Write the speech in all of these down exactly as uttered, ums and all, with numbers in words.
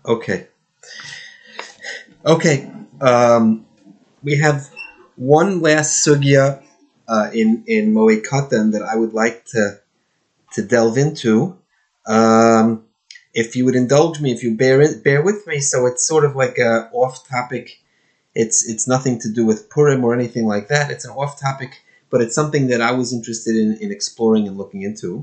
Okay. Okay. Um, we have one last sugya uh, in in Moed Katan that I would like to to delve into. Um, if you would indulge me, if you bear in, bear with me, so it's sort of like a off topic. It's it's nothing to do with Purim or anything like that. It's an off topic, but it's something that I was interested in, in exploring and looking into.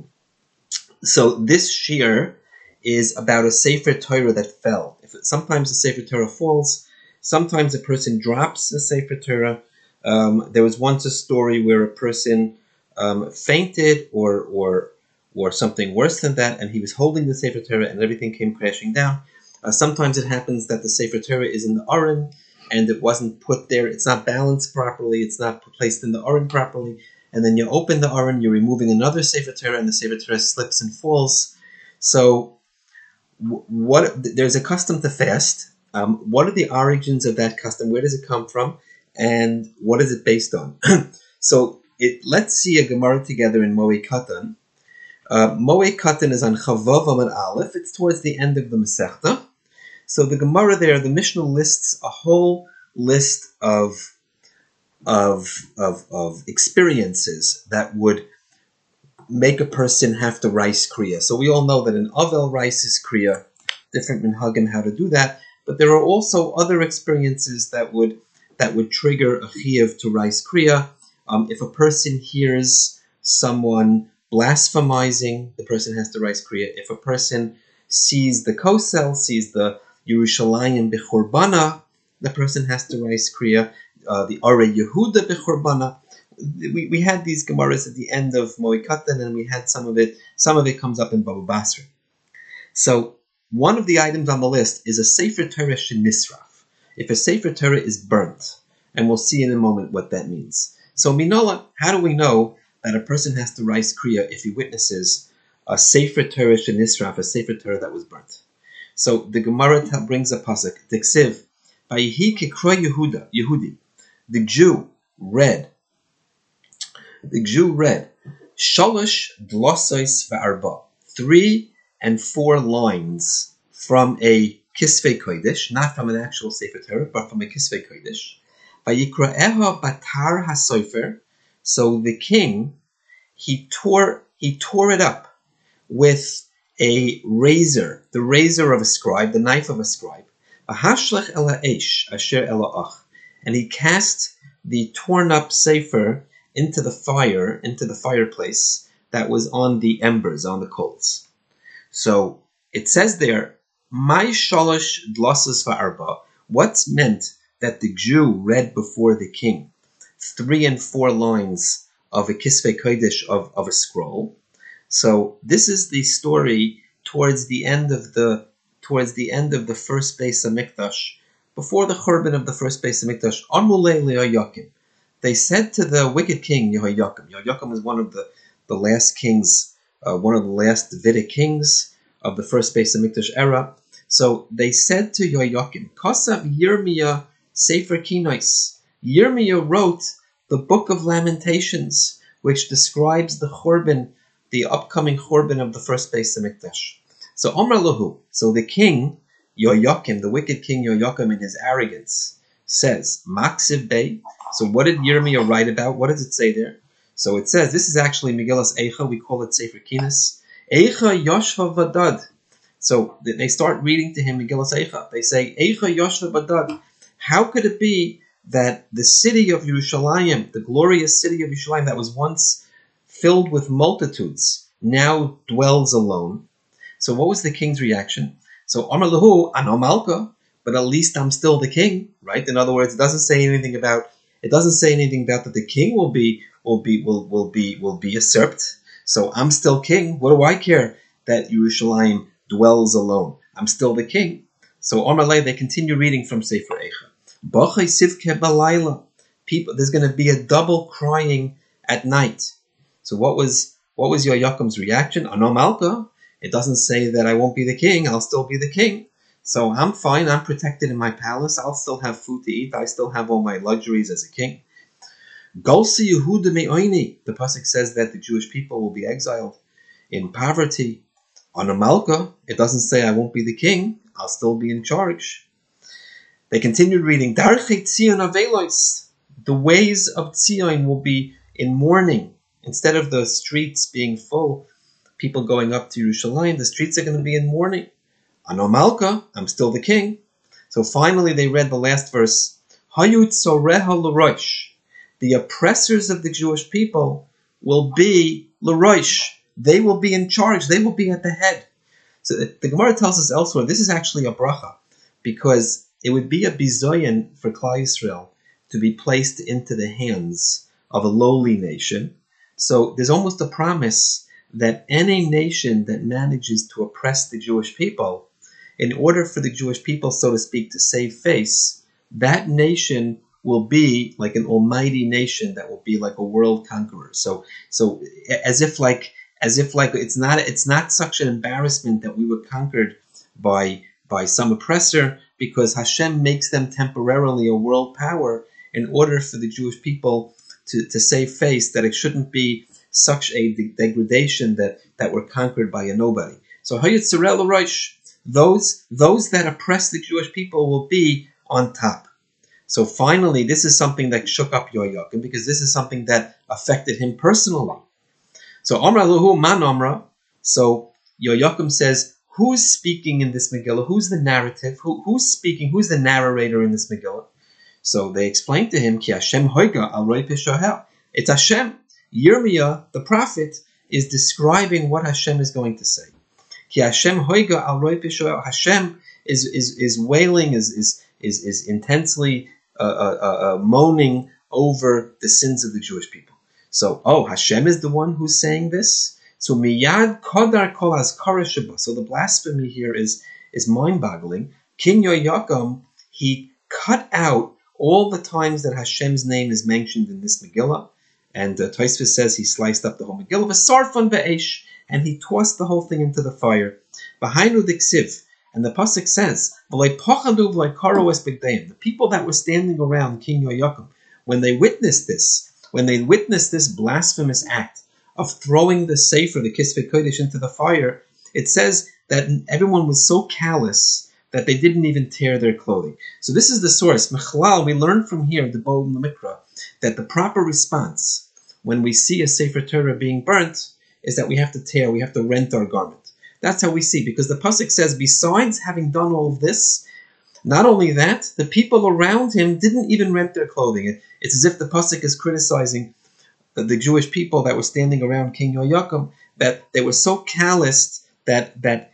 So this shiur is about a Sefer Torah that fell. If it, sometimes a Sefer Torah falls, sometimes a person drops a Sefer Torah. Um, there was once a story where a person um, fainted or or or something worse than that, and he was holding the Sefer Torah and everything came crashing down. Uh, sometimes it happens that the Sefer Torah is in the Aron and it wasn't put there. It's not balanced properly. It's not placed in the Aron properly. And then you open the Aron, you're removing another Sefer Torah, and the Sefer Torah slips and falls. So, what? There's a custom to fast. Um, what are the origins of that custom? Where does it come from? And what is it based on? So, it, let's see a Gemara together in Moed Katan. Uh, Moed Katan is on Chavav Amud Aleph. It's towards the end of the Masechta. So the Gemara there, the Mishnah lists a whole list of Of, of of experiences that would make a person have to rice kriya. So we all know that an Avel rices kriya, different minhagim how to do that, but there are also other experiences that would that would trigger a chiyuv to rice kriya. Um, if a person hears someone blasphemizing, the person has to rice kriya. If a person sees the kosel, sees the Yerushalayim b'churbana, the person has to rice kriya. Uh, the Arei Yehuda b'churbana. We we had these gemaras at the end of Moed Katan, and we had some of it. Some of it comes up in Baba Basra. So one of the items on the list is a Sefer Torah shenisraf. If a Sefer Torah is burnt, and we'll see in a moment what that means. So Minola, how do we know that a person has to rice kriya if he witnesses a Sefer Torah shenisraf, a Sefer Torah that was burnt? So the Gemara brings a pasuk. Tiksiv, Vayihi kikra Yehuda, Yehudi. The Jew read, the Jew read, Shalosh dlosos va'arba, three and four lines from a Kisvei Kodesh, not from an actual Sefer Torah, but from a Kisvei Kodesh. Vayikra'eha batar hasofer, so the king, he tore, he tore it up with a razor, the razor of a scribe, the knife of a scribe. V'hashlech el ha'esh asher ela'ach. And he cast the torn up sefer into the fire, into the fireplace that was on the embers, on the coals. So it says there, "My shalosh dlasos va'arba." What's meant that the Jew read before the king three and four lines of a Kisvei Kodesh of, of a scroll. So this is the story towards the end of the towards the end of the first Beis Hamikdash. Before the Churban of the first Beis Hamikdash, Amulei Yehoyakim, they said to the wicked king Yehoyakim. Yehoyakim was one of the, the last kings, uh, one of the last Davidic kings of the first Beis Hamikdash era. So they said to Yehoyakim, Kosav Yirmiyah Sefer Kinois. Yirmiyah wrote the Book of Lamentations, which describes the Churban, the upcoming Churban of the first Beis Hamikdash. So Omar Lahu, so the king, Yehoyakim, the wicked king Yehoyakim, in his arrogance, says, Maksiv Bey. So what did Yirmiyah write about? What does it say there? So it says, this is actually Megillas Eicha, we call it Sefer Kinas. Eicha Yoshva Vadad. So they start reading to him Megillas Eicha. They say, Eicha Yoshva Vadad. How could it be that the city of Yerushalayim, the glorious city of Yerushalayim that was once filled with multitudes, now dwells alone? So what was the king's reaction? So Amar Lahu, Ano Malka, but at least I'm still the king, right? In other words, it doesn't say anything about it doesn't say anything about that the king will be will be will will be will be usurped. So I'm still king. What do I care that Yerushalayim dwells alone? I'm still the king. So Amar Lei, they continue reading from Sefer Eicha. Bachai Sivke Balayla. People, there's going to be a double crying at night. So what was what was Yehoyakim's reaction? Ano Malka. It doesn't say that I won't be the king, I'll still be the king. So I'm fine, I'm protected in my palace, I'll still have food to eat, I still have all my luxuries as a king. Golsi Yehuda Me'oini, the pasuk says that the Jewish people will be exiled in poverty. On a Malka, it doesn't say I won't be the king, I'll still be in charge. They continued reading, Darchei Tzion Avelos, the ways of Tzion will be in mourning. Instead of the streets being full, people going up to Yerushalayim, the streets are going to be in mourning. Ano Malka, I'm still the king. So finally they read the last verse, Hayut Soreha L'Rosh, the oppressors of the Jewish people will be L'Rosh. They will be in charge. They will be at the head. So the Gemara tells us elsewhere, this is actually a bracha, because it would be a bizoyan for Klal Yisrael to be placed into the hands of a lowly nation. So there's almost a promise that any nation that manages to oppress the Jewish people, in order for the Jewish people, so to speak, to save face, that nation will be like an almighty nation that will be like a world conqueror. So, so as if like, as if like it's not, it's not such an embarrassment that we were conquered by by some oppressor, because Hashem makes them temporarily a world power in order for the Jewish people to, to save face, that it shouldn't be such a de- degradation that, that we're conquered by a nobody. So Hayut Soreh L'Rosh, those those that oppress the Jewish people will be on top. So finally, this is something that shook up Yoyakim, because this is something that affected him personally. So Amra Luhu Man Amra. So Yoyakim says, who's speaking in this Megillah? Who's the narrative? Who, who's speaking? Who's the narrator in this Megillah? So they explained to him, Ki Hashem hoiga al roi pishohel. It's Hashem. Yirmiyah, the prophet, is describing what Hashem is going to say. Ki Hashem hoiga al roi pishohel. Hashem is is is wailing, is is is is intensely uh, uh, uh, moaning over the sins of the Jewish people. So, oh, Hashem is the one who's saying this. So miyad kodar kol azkara sheba. So the blasphemy here is is mind-boggling. King Yoyakim, he cut out all the times that Hashem's name is mentioned in this Megillah, and uh, Tosfos says he sliced up the whole Megillah, v'sarfon be'esh, and he tossed the whole thing into the fire. Behind diksiv, and the pasuk says, v'lei pochadu v'lei karo es bigdeim. The people that were standing around King Yoyakim, when they witnessed this, when they witnessed this blasphemous act of throwing the Sefer, the Kisvei Kodesh, into the fire, it says that everyone was so callous that they didn't even tear their clothing. So this is the source. Mechlal, we learn from here, the Bo Mikra, that the proper response when we see a Sefer Torah being burnt is that we have to tear, we have to rent our garment. That's how we see, because the pasuk says, besides having done all of this, not only that, the people around him didn't even rent their clothing. It's as if the pasuk is criticizing the, the Jewish people that were standing around King Yoyakim, that they were so calloused that that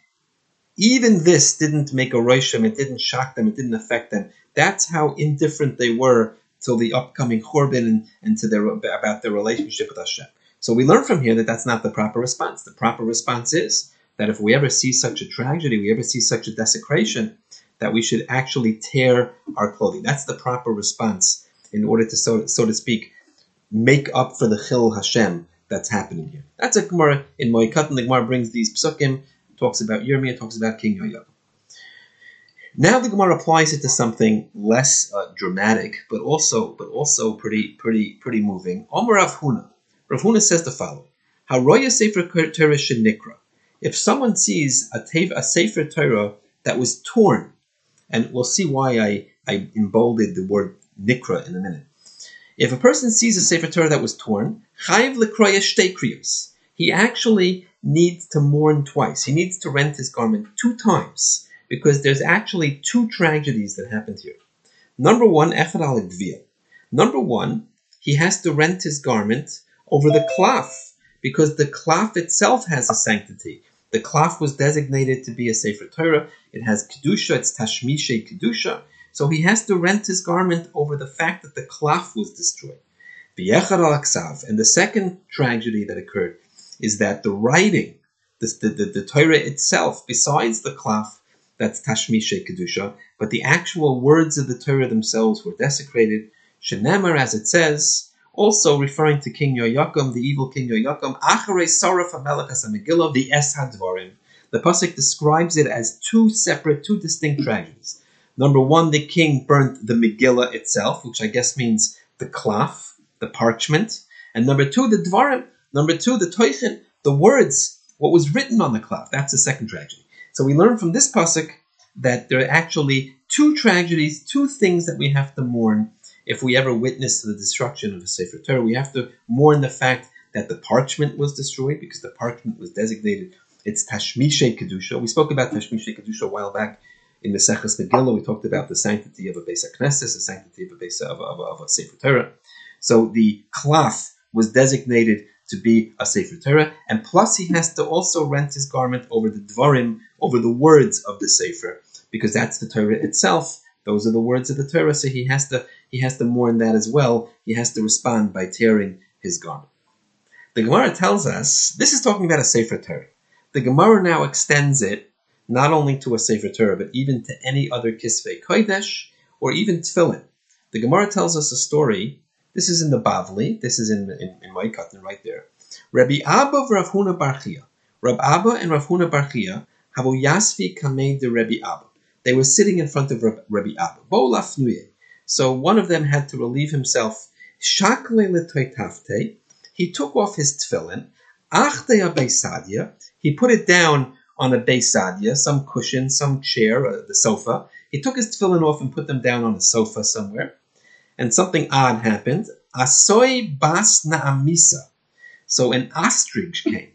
even this didn't make a rosham, it didn't shock them, it didn't affect them. That's how indifferent they were till the upcoming Churban and, and to their about their relationship with Hashem. So we learn from here that that's not the proper response. The proper response is that if we ever see such a tragedy, we ever see such a desecration, that we should actually tear our clothing. That's the proper response in order to, so, so to speak, make up for the Chil Hashem that's happening here. That's a Gemara in Moikatan. The Gemara brings these psukim, talks about Yirmiyah, talks about King Yoyakim. Now the Gemara applies it to something less uh, dramatic, but also but also pretty pretty pretty moving. Omer Rav Huna. Rav Huna says the following: Haroya Sefer Torah shenikra. If someone sees a, tev, a Sefer Torah that was torn, and we'll see why I, I embolded the word nikra in a minute. If a person sees a Sefer Torah that was torn, chayiv lekroya shtei kriyos. He actually needs to mourn twice. He needs to rent his garment two times, because there's actually two tragedies that happened here. Number one, echad al gvil. Number one, he has to rent his garment over the klaf, because the klaf itself has a sanctity. The klaf was designated to be a Sefer Torah. It has kedusha, it's tashmishe kedusha. So he has to rent his garment over the fact that the klaf was destroyed. V'yechad al aksav. And the second tragedy that occurred is that the writing, the, the, the, the Torah itself, besides the klaf, that's tashmishe kedusha, but the actual words of the Torah themselves were desecrated. Shenemar, as it says, also referring to King Yoyakim, the evil King Yoyakim, Acharei Saraf HaMelech HaMegillah, the Es HaDvarim. The pasuk describes it as two separate, two distinct tragedies. Number one, the king burnt the Megillah itself, which I guess means the klaf, the parchment. And number two, the Dvarim. Number two, the Toichin, the words, what was written on the klaf. That's the second tragedy. So we learn from this pasuk that there are actually two tragedies, two things that we have to mourn if we ever witness the destruction of the Sefer Torah. We have to mourn the fact that the parchment was destroyed, because the parchment was designated, it's Tashmishe Kedusha. We spoke about Tashmishe Kedusha a while back in the Seches Megillah. We talked about the sanctity of a Beis HaKnesses, the sanctity of a Beis of, of, of a Sefer Torah. So the cloth was designated to be a Sefer Torah, and plus he has to also rent his garment over the Dvarim, over the words of the Sefer, because that's the Torah itself. Those are the words of the Torah, so he has to he has to mourn that as well. He has to respond by tearing his garment. The Gemara tells us, this is talking about a Sefer Torah. The Gemara now extends it not only to a Sefer Torah, but even to any other Kisvei Kodesh, or even Tefillin. The Gemara tells us a story. This is in the Bavli. This is in in, in Moed Katan right there. Rabbi Abba and Rav Huna bar Chia. Rabbi Abba and Rav Huna bar Chia havu yasvi kamei de Rabbi Abba. They were sitting in front of Rabbi Abba. Bo lafnuye. So one of them had to relieve himself. Shakle letoitafte. He took off his tefillin. Achte a beisadya. He put it down on a beisadya, some cushion, some chair, uh, the sofa. He took his tefillin off and put them down on a sofa somewhere. And something odd happened. Asoi bas na'amisa. So an ostrich came.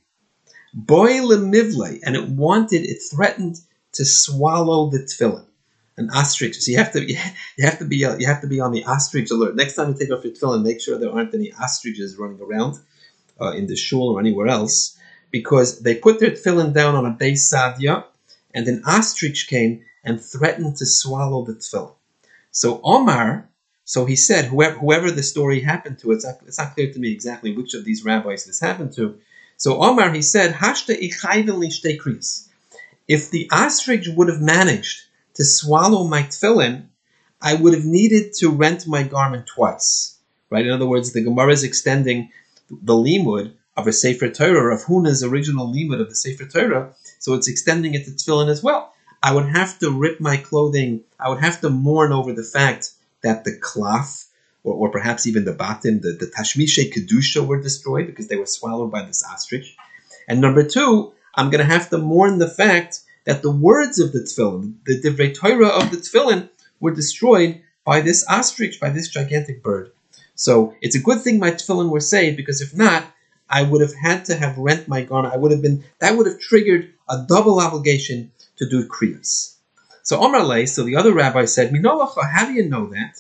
Boy lemivle, and it wanted, it threatened to swallow the tefillin. An ostrich. So you have to, you have to be, you have to be on the ostrich alert. Next time you take off your tefillin, make sure there aren't any ostriches running around uh, in the shul or anywhere else, because they put their tefillin down on a beis sadya, and an ostrich came and threatened to swallow the tefillin. So Omar, so he said, whoever, whoever the story happened to, it's not, it's not clear to me exactly which of these rabbis this happened to. So Omar, he said, Hashta ichayven li shtei kriyas. If the ostrich would have managed to swallow my tefillin, I would have needed to rent my garment twice. Right? In other words, the Gemara is extending the limud of a Sefer Torah, of Huna's original limud of the Sefer Torah, so it's extending it to tefillin as well. I would have to rip my clothing, I would have to mourn over the fact that the cloth, or, or perhaps even the batim, the, the tashmishe kedusha were destroyed because they were swallowed by this ostrich. And number two, I'm going to have to mourn the fact that the words of the tefillin, the divrei Torah of the tefillin, were destroyed by this ostrich, by this gigantic bird. So it's a good thing my tefillin were saved, because if not, I would have had to have rent my garment. I would have been, that would have triggered a double obligation to do kriyas. So Omar Lay, so the other rabbi said, Minolacha, how do you know that?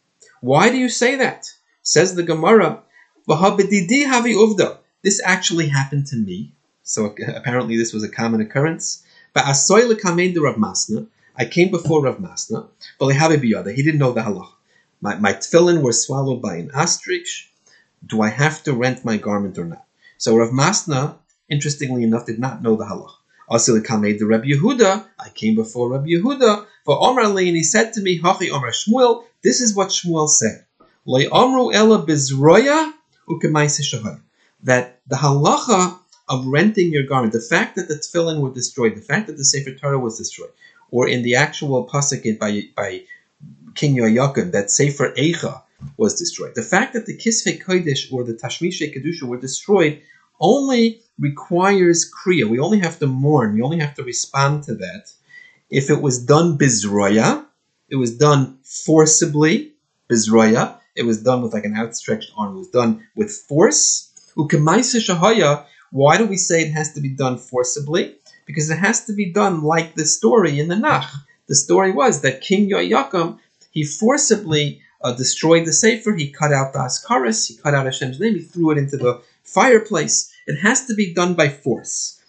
Why do you say that? Says the Gemara, V'habedidi havi uvda. This actually happened to me. So apparently this was a common occurrence. Ba'asoy lekamein de Rav Masna. I came before Rav Masna. V'lehavi biyada. He didn't know the halach. My, my tefillin were swallowed by an ostrich. Do I have to rent my garment or not? So Rav Masna, interestingly enough, did not know the halach. Also, the Rabbi Yehuda, I came before Rabbi Yehuda, for Omar Li, and he said to me, Hachi Omar Shmuel, this is what Shmuel said. Le Omru Ela Bizroya Ukemaisa Shahar. That the halacha of renting your garment, the fact that the tefillin were destroyed, the fact that the Sefer Torah was destroyed, or in the actual pasuk by, by King Yoyakim, that Sefer Eicha was destroyed, the fact that the Kisvei Kodesh or the Tashmishe Kedusha were destroyed only requires kriya. We only have to mourn. We only have to respond to that. If it was done bizroya, it was done forcibly, bizroya, it was done with like an outstretched arm, it was done with force. Ukemaisa shahaya, why do we say it has to be done forcibly? Because it has to be done like the story in the Nach. The story was that King Yoyakim, he forcibly uh, destroyed the Sefer, he cut out the Askaris, he cut out Hashem's name, he threw it into the fireplace. It has to be done by force.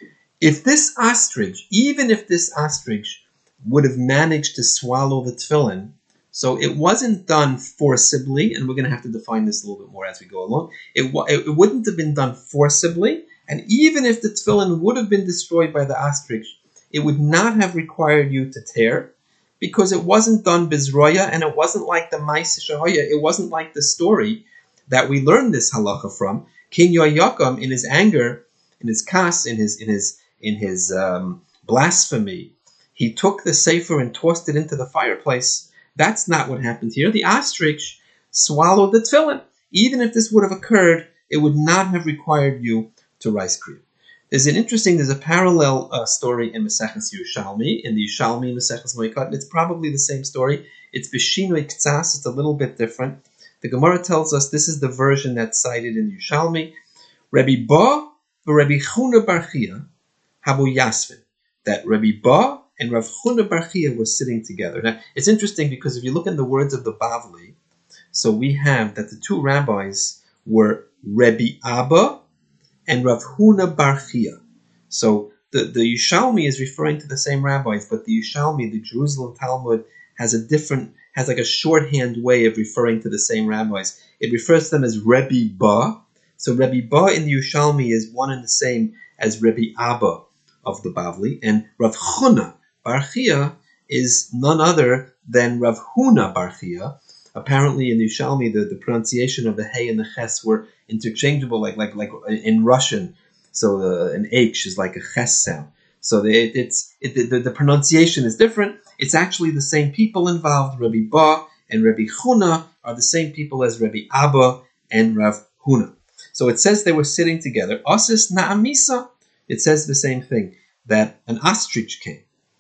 If this ostrich, even if this ostrich would have managed to swallow the tefillin, so it wasn't done forcibly, and we're going to have to define this a little bit more as we go along, it, it wouldn't have been done forcibly, and even if the tefillin would have been destroyed by the ostrich, it would not have required you to tear, because it wasn't done bizroya, and it wasn't like the Ma'aseh Shahoya, it wasn't like the story that we learned this halacha from. King Yoyakim, in his anger, in his kas, in his in his in his um, blasphemy, he took the sefer and tossed it into the fireplace. That's not what happened here. The ostrich swallowed the tefillin. Even if this would have occurred, it would not have required you to rise kriya. There's an interesting, there's a parallel uh, story in Maseches Yerushalmi, in the Yerushalmi Maseches Moed, and it's probably the same story. It's B'shinui Ktsas, it's a little bit different. The Gemara tells us this is the version that's cited in Yerushalmi. Rabbi Ba v'Rabbi Chuna Bar Chia habu Yasvin. That Rabbi Ba and Rav Chuna Bar Chia were sitting together. Now, it's interesting because if you look in the words of the Bavli, so we have that the two rabbis were Rabbi Abba and Rav Huna Bar Chia. So the, the Yerushalmi is referring to the same rabbis, but the Yerushalmi, the Jerusalem Talmud, has a different, has like a shorthand way of referring to the same rabbis. It refers to them as Rebbe Ba. So Rebbe Ba in the Yerushalmi is one and the same as Rebbe Abba of the Bavli, and Rav Chuna Bar Chia is none other than Rav Huna Bar Chia. Apparently in the Yerushalmi, the, the pronunciation of the Hey and the Ches were interchangeable, like like like in Russian. So the, an H is like a Ches sound. So the, it, it's it, the, the pronunciation is different. It's actually the same people involved. Rabbi Ba and Rabbi Chuna are the same people as Rabbi Abba and Rav Huna. So it says they were sitting together. Asis na'amisa. It says the same thing, that an ostrich came.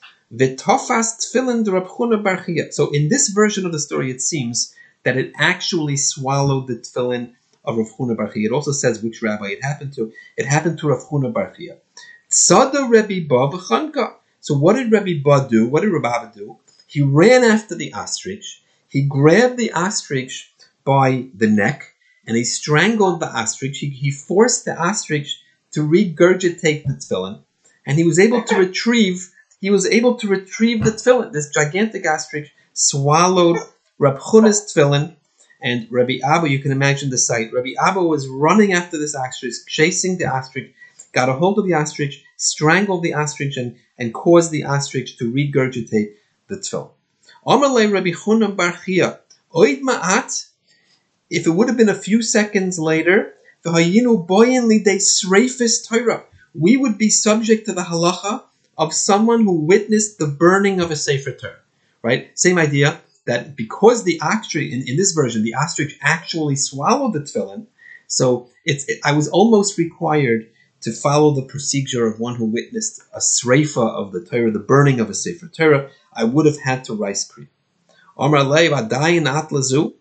V'tofas tefillin de Rav Chuna Bar Chia. So in this version of the story, it seems that it actually swallowed the tefillin of Rav Chuna Bar Chia. It also says which rabbi it happened to. It happened to Rav Chuna Bar Chia. Tzada Rebbe Ba v'chanka. So what did Rebbe Ba do? What did Rebbe Abba do? He ran after the ostrich. He grabbed the ostrich by the neck and he strangled the ostrich. He, he forced the ostrich to regurgitate the tefillin, and he was able to retrieve. He was able to retrieve the tefillin. This gigantic ostrich swallowed Rab Chuna's tefillin, and Rabbi Abba, you can imagine the sight. Rabbi Abba was running after this ostrich, chasing the ostrich, got a hold of the ostrich, strangled the ostrich, and, and caused the ostrich to regurgitate the tefillin. Amalei Rabbi Chuna Bar Chia, oid ma'at, if it would have been a few seconds later, v'hayinu boyin lidei sreifis Torah, we would be subject to the halacha of someone who witnessed the burning of a Sefer Torah, right? Same idea, that because the ostrich, in, in this version, the ostrich actually swallowed the tefillin, so it's, it, I was almost required to follow the procedure of one who witnessed a sreifa of the Torah, the burning of a Sefer Torah. I would have had to rice kriya. Amar lei v'adayin at lazu,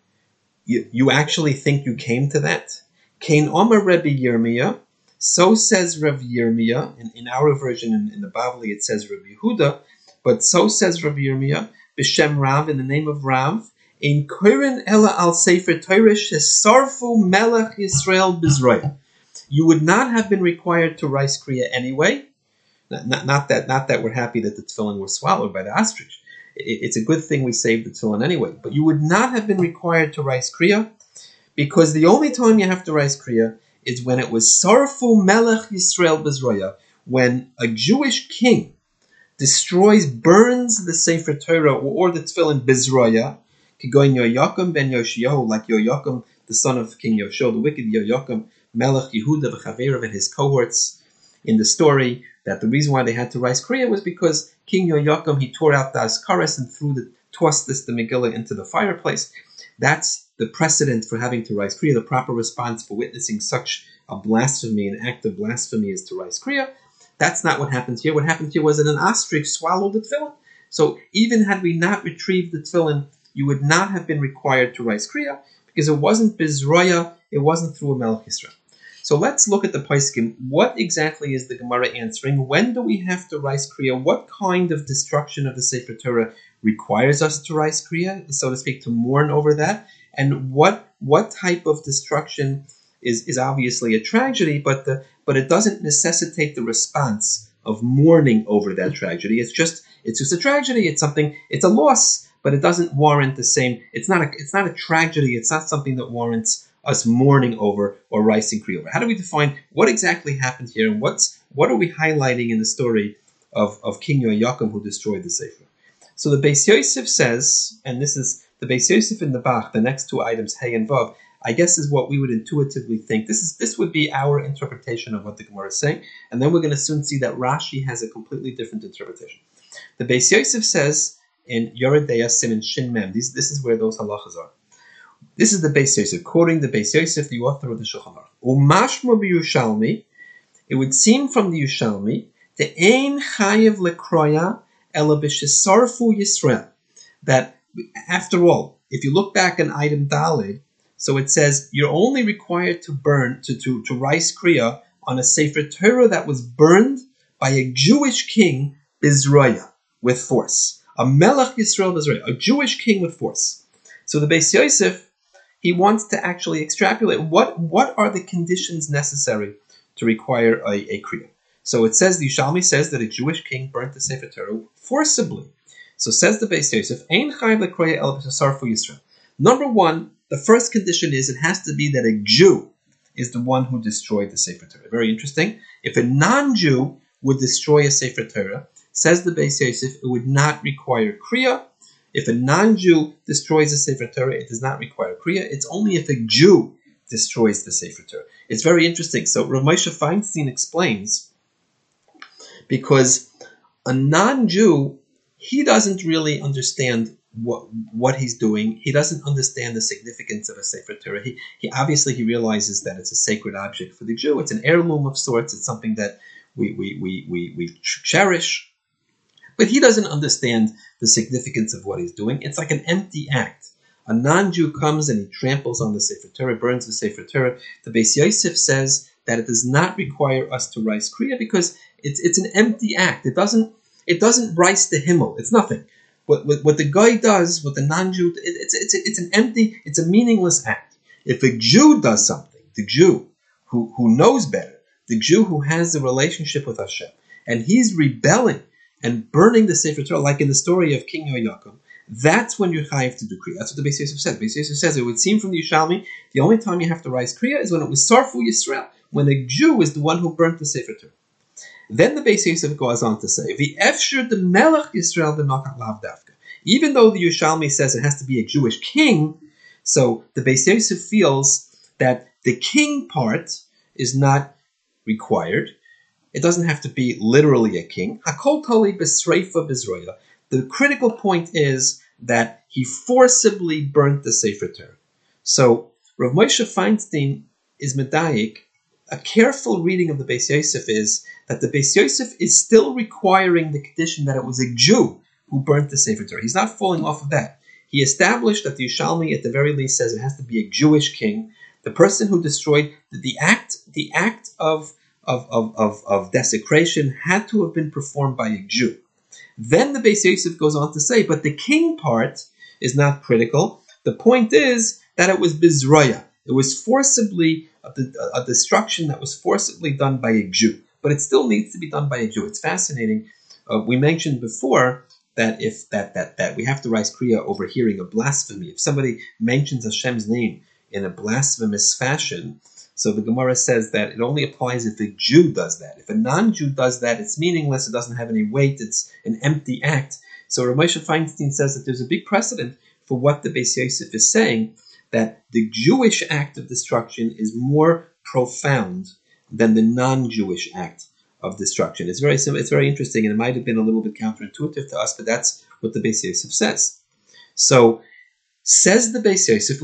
you actually think you came to that? Kain Amar Rebbe Yirmiyah, so says Rav Yirmiyah. In, in our version, in, in the Bavli, it says Rabbi Yehuda, but so says Rav Yirmiyah, B'Shem Rav, in the name of Rav, in Koirin Ela al Sefer Torah Shesarfu Melech Yisrael Bizroya. You would not have been required to rice kriya anyway. Not, not, not that not that we're happy that the tefillin were swallowed by the ostrich. It, it's a good thing we saved the tefillin anyway. But you would not have been required to rice kriya, because the only time you have to rice kriya is when it was Sarfu Melech Yisrael Bizroya, when a Jewish king destroys, burns the Sefer Torah or, or the tefillin Bizroya, Kigoin Yoyakim ben Yoshiyahu, like Yoyakim, the son of King Yoshua, the wicked Yoyakim, Melech Yehuda v'Chaverav and his cohorts, in the story, that the reason why they had to rice kriya was because King Yoyakim, he tore out the Azkaras and threw the, tossed this, the Megillah, into the fireplace. That's the precedent for having to rice kriya. The proper response for witnessing such a blasphemy, an act of blasphemy, is to rice kriya. That's not what happened here. What happened here was that an ostrich swallowed the tefillin. So even had we not retrieved the tefillin, you would not have been required to rice kriya, because it wasn't bizroya, it wasn't through a Melech Yisrael. So let's look at the Paiskim. What exactly is the Gemara answering? When do we have to rice kriya? What kind of destruction of the Sefer Torah requires us to rice kriya, so to speak, to mourn over that? And what what type of destruction is, is obviously a tragedy, but the but it doesn't necessitate the response of mourning over that tragedy. It's just it's just a tragedy. It's something. It's a loss, but it doesn't warrant the same. It's not a it's not a tragedy. It's not something that warrants us mourning over or rising kriya over. How do we define what exactly happened here, and what's what are we highlighting in the story of, of King Yoyakim who destroyed the Sefer? So the Beis Yosef says, and this is the Beis Yosef in the Bach, the next two items, Hey and Vav, I guess is what we would intuitively think. This is this would be our interpretation of what the Gemara is saying, and then we're going to soon see that Rashi has a completely different interpretation. The Beis Yosef says in Yored Deya Siman Shin Mem, these, this is where those halachas are. This is the Beis Yosef, quoting the Beis Yosef, the author of the Shulchan Aruch. Umashma b'Yerushalmi, It would seem from the Yerushalmi, the ein chayev lekroya ela b'shesarfu Yisrael, that after all, if you look back in item Daled, so it says you're only required to burn, to, to, to rice kriya on a Sefer Torah that was burned by a Jewish king, Bizroya, with force. A Melech Yisrael Bizroya, a Jewish king with force. So the Beis Yosef, he wants to actually extrapolate what, what are the conditions necessary to require a, a kriya. So it says, the Yerushalmi says that a Jewish king burnt the Sefer Torah forcibly. So says the Beis Yosef, Ein chayav lekroya el b'sarfu Yisrael. Number one, the first condition is it has to be that a Jew is the one who destroyed the Sefer Torah. Very interesting. If a non-Jew would destroy a Sefer Torah, says the Beis Yosef, it would not require kriya. If a non-Jew destroys a Sefer Torah, it does not require kriya. It's only if a Jew destroys the Sefer Torah. It's very interesting. So Rav Moshe Feinstein explains, because a non-Jew, he doesn't really understand what what he's doing. He doesn't understand the significance of a Sefer Torah. He, he obviously he realizes that it's a sacred object for the Jew. It's an heirloom of sorts. It's something that we we we we, we cherish. But he doesn't understand the significance of what he's doing. It's like an empty act. A non-Jew comes and he tramples on the Sefer Torah, burns the Sefer Torah. The Beis Yosef says that it does not require us to rice kriya because it's it's an empty act. It doesn't it doesn't rice the himmel. It's nothing. What, what, what the guy does, what the non-Jew, it, it's it's it's an empty, it's a meaningless act. If a Jew does something, the Jew who who knows better, the Jew who has a relationship with Hashem, and he's rebelling and burning the Sefer Torah, like in the story of King Yoakim, that's when you're chayiv to do kriya. That's what the Beis Yosef said. Beis Yosef says it would seem from the Yerushalmi, the only time you have to rise kriya is when it was sarfu Yisrael, when the Jew is the one who burnt the Sefer Torah. Then the Beis Yosef goes on to say, "V'efshir the Melech Yisrael the Nakat Lav Dafka." Even though the Yerushalmi says it has to be a Jewish king, so the Beis Yosef feels that the king part is not required. It doesn't have to be literally a king. Hakol tali b'sreifa b'zroya. The critical point is that he forcibly burnt the Sefer Torah. So Rav Moshe Feinstein is medayik. A careful reading of the Beis Yosef is that the Beis Yosef is still requiring the condition that it was a Jew who burnt the Sefer Torah. He's not falling off of that. He established that the Yerushalmi at the very least says it has to be a Jewish king. The person who destroyed the, the act, the act of, of, of, of, of desecration had to have been performed by a Jew. Then the Beis Yosef goes on to say, but the king part is not critical. The point is that it was bizroya. It was forcibly a, a destruction that was forcibly done by a Jew. But it still needs to be done by a Jew. It's fascinating. Uh, we mentioned before that if that that that we have to rise kriya over hearing a blasphemy. If somebody mentions Hashem's name in a blasphemous fashion, so the Gemara says that it only applies if a Jew does that. If a non-Jew does that, it's meaningless. It doesn't have any weight. It's an empty act. So Rav Moshe Feinstein says that there's a big precedent for what the Beis Yosef is saying, that the Jewish act of destruction is more profound than the non-Jewish act of destruction. It's very it's very interesting, and it might have been a little bit counterintuitive to us, but that's what the Beis Yosef says. So, says the Beis Yosef,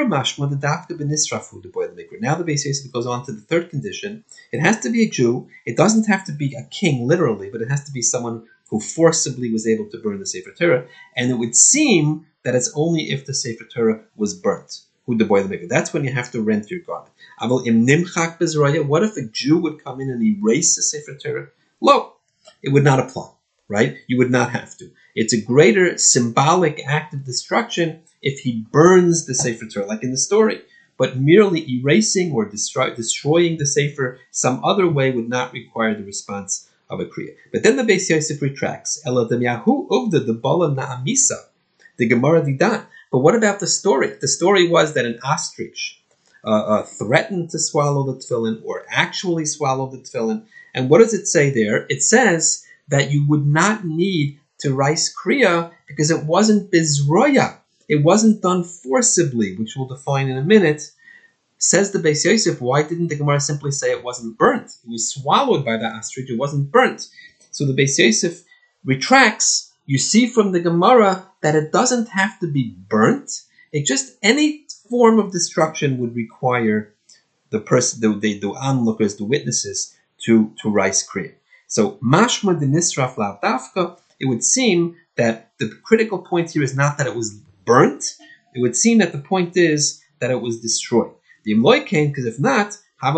now the Beis Yosef goes on to the third condition. It has to be a Jew. It doesn't have to be a king, literally, but it has to be someone who forcibly was able to burn the Sefer Torah, and it would seem that it's only if the Sefer Torah was burnt. That's when you have to rent your garment. What if a Jew would come in and erase the Sefer Torah? Lo, it would not apply, right? You would not have to. It's a greater symbolic act of destruction if he burns the Sefer Torah, like in the story. But merely erasing or destroy, destroying the Sefer some other way would not require the response of a Kriya. But then the Beis Yosef retracts. Eladamiyahu uvda the bala na'amisa, the Gemara didan. But what about the story? The story was that an ostrich uh, uh, threatened to swallow the tefillin or actually swallowed the tefillin. And what does it say there? It says that you would not need to rice kriya because it wasn't bizroya. It wasn't done forcibly, which we'll define in a minute. Says the Beis Yosef, why didn't the Gemara simply say it wasn't burnt? It was swallowed by the ostrich, it wasn't burnt. So the Beis Yosef retracts. You see from the Gemara that it doesn't have to be burnt. It just, any form of destruction would require the person, the, the, the onlookers, the witnesses, to, to rice kriya. So mashma de nisraf lav dafka, it would seem that the critical point here is not that it was burnt. It would seem that the point is that it was destroyed. The imloy came, because if not,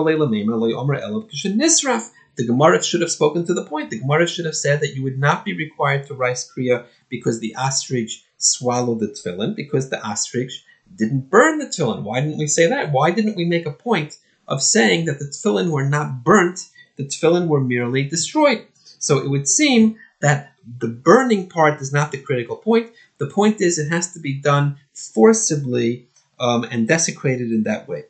the Gemara should have spoken to the point. The Gemara should have said that you would not be required to rice kriya because the ostrich swallowed the tefillin, because the ostrich didn't burn the tefillin. Why didn't we say that? Why didn't we make a point of saying that the tefillin were not burnt, the tefillin were merely destroyed? So it would seem that the burning part is not the critical point. The point is it has to be done forcibly um, and desecrated in that way.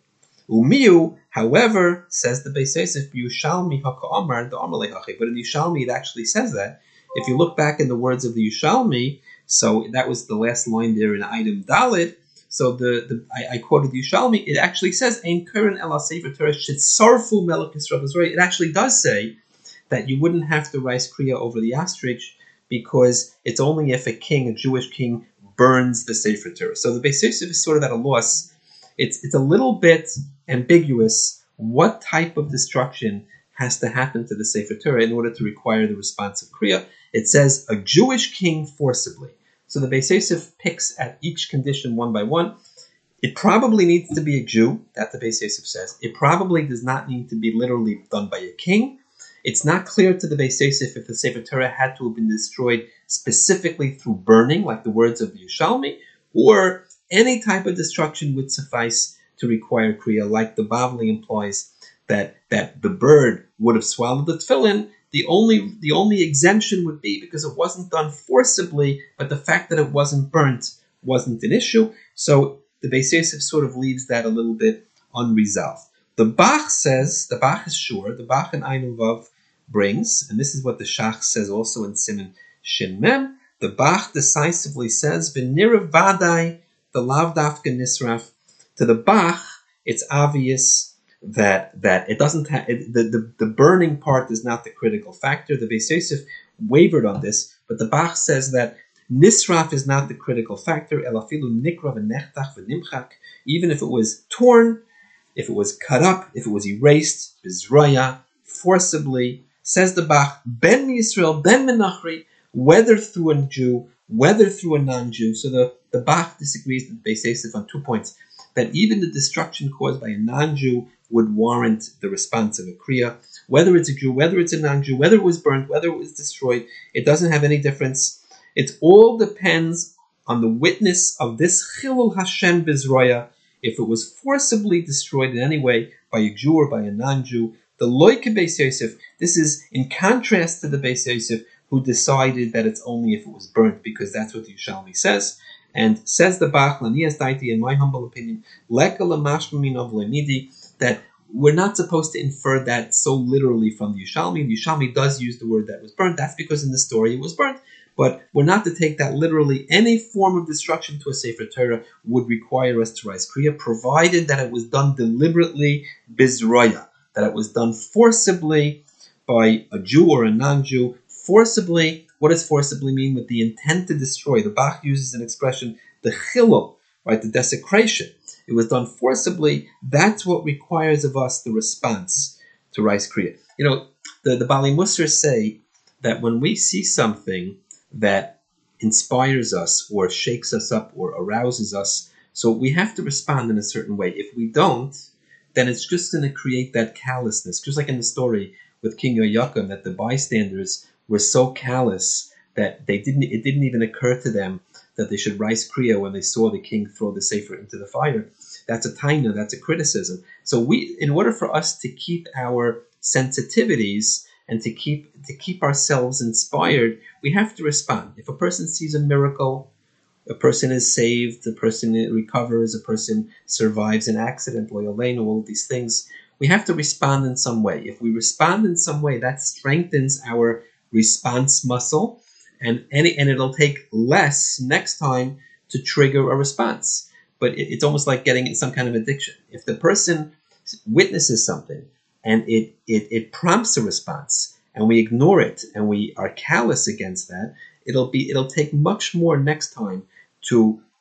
Umiu, however, says the Beis Yosef, Yushalmi haka'amar the Amar lehachi. But in Yushalmi it actually says that. If you look back in the words of the Yushalmi, so that was the last line there in item Dalit. So the, the I, I quoted the Yushalmi. It actually says Ein Keren Ela Sefer Torah Shetzarfu Melech Yisrael B'Zorah. It actually does say that you wouldn't have to rice kriya over the ostrich because it's only if a king, a Jewish king, burns the Sefer Torah. So the Beis Yosef is sort of at a loss. It's it's a little bit ambiguous what type of destruction has to happen to the Sefer Torah in order to require the response of kriya. It says a Jewish king forcibly. So the Beis Yosef picks at each condition one by one. It probably needs to be a Jew, that the Beis Yosef says. It probably does not need to be literally done by a king. It's not clear to the Beis Yosef if the Sefer Torah had to have been destroyed specifically through burning, like the words of the Yushalmi, or any type of destruction would suffice to require kriya, like the Bavli implies that, that the bird would have swallowed the tefillin. The only the only exemption would be because it wasn't done forcibly, but the fact that it wasn't burnt wasn't an issue. So the Beis Yosef sort of leaves that a little bit unresolved. The Bach says, the Bach is sure, the Bach in Ein Vav brings, and this is what the Shach says also in Siman Shin Mem, the Bach decisively says, V'nira vadai, the Lav Dafka Nisraf. To the Bach, it's obvious that that it doesn't have, it, the, the, the burning part is not the critical factor. The Beis Yosef wavered on this, but the Bach says that Nisraf is not the critical factor. Elafilu nikra v'nechtach v'nimchak. Even if it was torn, if it was cut up, if it was erased, bizraya, forcibly, says the Bach, ben Yisrael, ben menachri, whether through a Jew, whether through a non-Jew. So the, the Bach disagrees with Beis Yosef on two points, that even the destruction caused by a non-Jew would warrant the response of a kriya. Whether it's a Jew, whether it's a non-Jew, whether it was burnt, whether it was destroyed, it doesn't have any difference. It all depends on the witness of this chilul Hashem bizroya. If it was forcibly destroyed in any way by a Jew or by a non-Jew, the loike Beis Yosef, this is in contrast to the Beis Yosef who decided that it's only if it was burnt, because that's what the Yushalmi says. And says the Bach, Lanias Daiti, in my humble opinion, Leka Lamashma Minov Lemidi, that we're not supposed to infer that so literally from the Yushalmi. The Yushalmi does use the word that was burnt. That's because in the story it was burnt. But we're not to take that literally. Any form of destruction to a Sefer Torah would require us to rise kriya, provided that it was done deliberately, bizroya, that it was done forcibly by a Jew or a non-Jew. Forcibly, what does forcibly mean? With the intent to destroy. The Bach uses an expression, the chilul, right, the desecration. It was done forcibly. That's what requires of us the response to rice kriya. You know, the, the Bali Musar say that when we see something that inspires us or shakes us up or arouses us, so we have to respond in a certain way. If we don't, then it's just going to create that callousness. Just like in the story with King Yoyakim, that the bystanders were so callous that they didn't. It didn't even occur to them that they should rice kriya when they saw the king throw the sefer into the fire. That's a taina. That's a criticism. So we, in order for us to keep our sensitivities and to keep to keep ourselves inspired, we have to respond. If a person sees a miracle, a person is saved, a person recovers, a person survives an accident, all of these things, we have to respond in some way. If we respond in some way, that strengthens our response muscle, and and, and it'll take less next time to trigger a response. But it, it's almost like getting some kind of addiction. If the person witnesses something and it, it, it prompts a response, and we ignore it and we are callous against that, it'll be it'll take much more next time to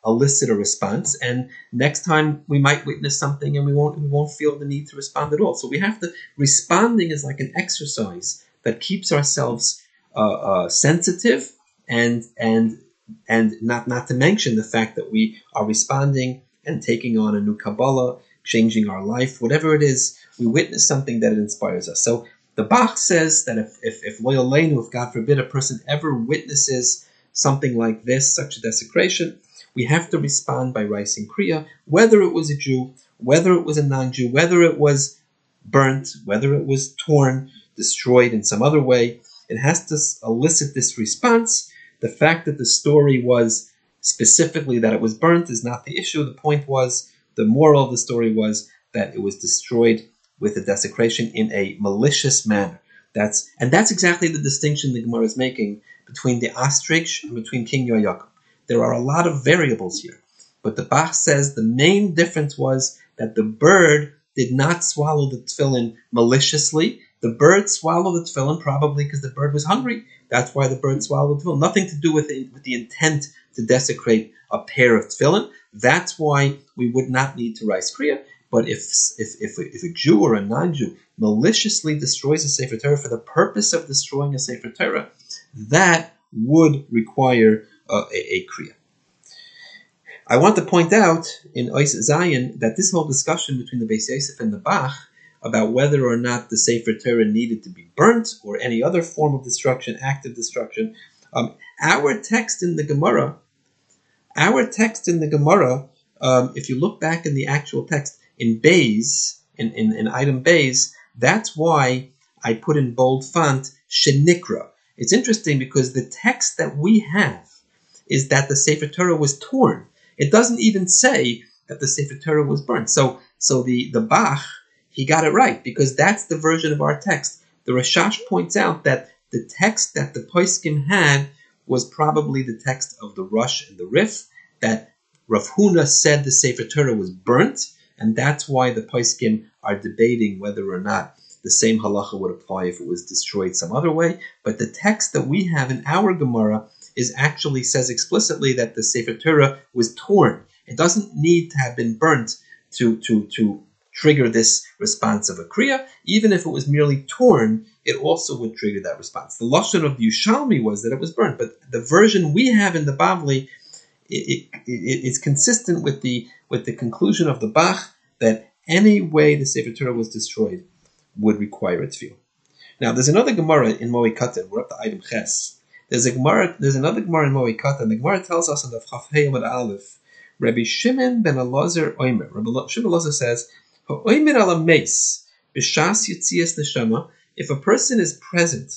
elicit a response, and next time we might witness something and we won't we won't feel the need to respond at all. So we have to responding is like an exercise that keeps ourselves uh, uh, sensitive, and and and not not to mention the fact that we are responding and taking on a new Kabbalah, changing our life, whatever it is, we witness something that it inspires us. So the Bach says that if if if loyalenu, if God forbid a person ever witnesses something like this, such a desecration, we have to respond by rising kriya, whether it was a Jew, whether it was a non-Jew, whether it was burnt, whether it was torn, destroyed in some other way. It has to elicit this response. The fact that the story was specifically that it was burnt is not the issue. The point was, the moral of the story was that it was destroyed with a desecration in a malicious manner. That's and that's exactly the distinction the Gemara is making between the ostrich and between King Yoyakim. There are a lot of variables here, but the Bach says the main difference was that the bird did not swallow the tefillin maliciously. The bird swallowed the tefillin probably because the bird was hungry. That's why the bird swallowed the tefillin. Nothing to do with the, with the intent to desecrate a pair of tefillin. That's why we would not need to rise kriya. But if if if a, if a Jew or a non-Jew maliciously destroys a Sefer Torah for the purpose of destroying a Sefer Torah, that would require uh, a, a kriya. I want to point out in Ois Zayin that this whole discussion between the Beis Yosef and the Bach about whether or not the Sefer Torah needed to be burnt or any other form of destruction, active destruction, um, our text in the Gemara, our text in the Gemara, um, if you look back in the actual text, in Beis, in, in, in item Beis, that's why I put in bold font, Shenikra. It's interesting because the text that we have is that the Sefer Torah was torn. It doesn't even say that the Sefer Torah was burnt. So, so the, the Bach, he got it right, because that's the version of our text. The Rashash points out that the text that the Poskim had was probably the text of the Rush and the Rif, that Rav Huna said the Sefer Torah was burnt, and that's why the Poskim are debating whether or not the same halacha would apply if it was destroyed some other way. But the text that we have in our Gemara is actually says explicitly that the Sefer Torah was torn. It doesn't need to have been burnt to, to, to trigger this response of a kriya. Even if it was merely torn, it also would trigger that response. The lashon of the Yushalmi was that it was burnt, but the version we have in the Bavli, it, it, it, it's consistent with the with the conclusion of the Bach that any way the Sefer Torah was destroyed would require its view. Now, there's another Gemara in Moed Katan. We're up to item Ches. There's a Gemara. There's another Gemara in Moed Katan. The Gemara tells us in the Chaf Hey Amud Aleph, Rabbi Shimon ben Elazar Omer. Rabbi Shimon Elazar says, "Omer ala meis b'shas yitzias neshama." If a person is present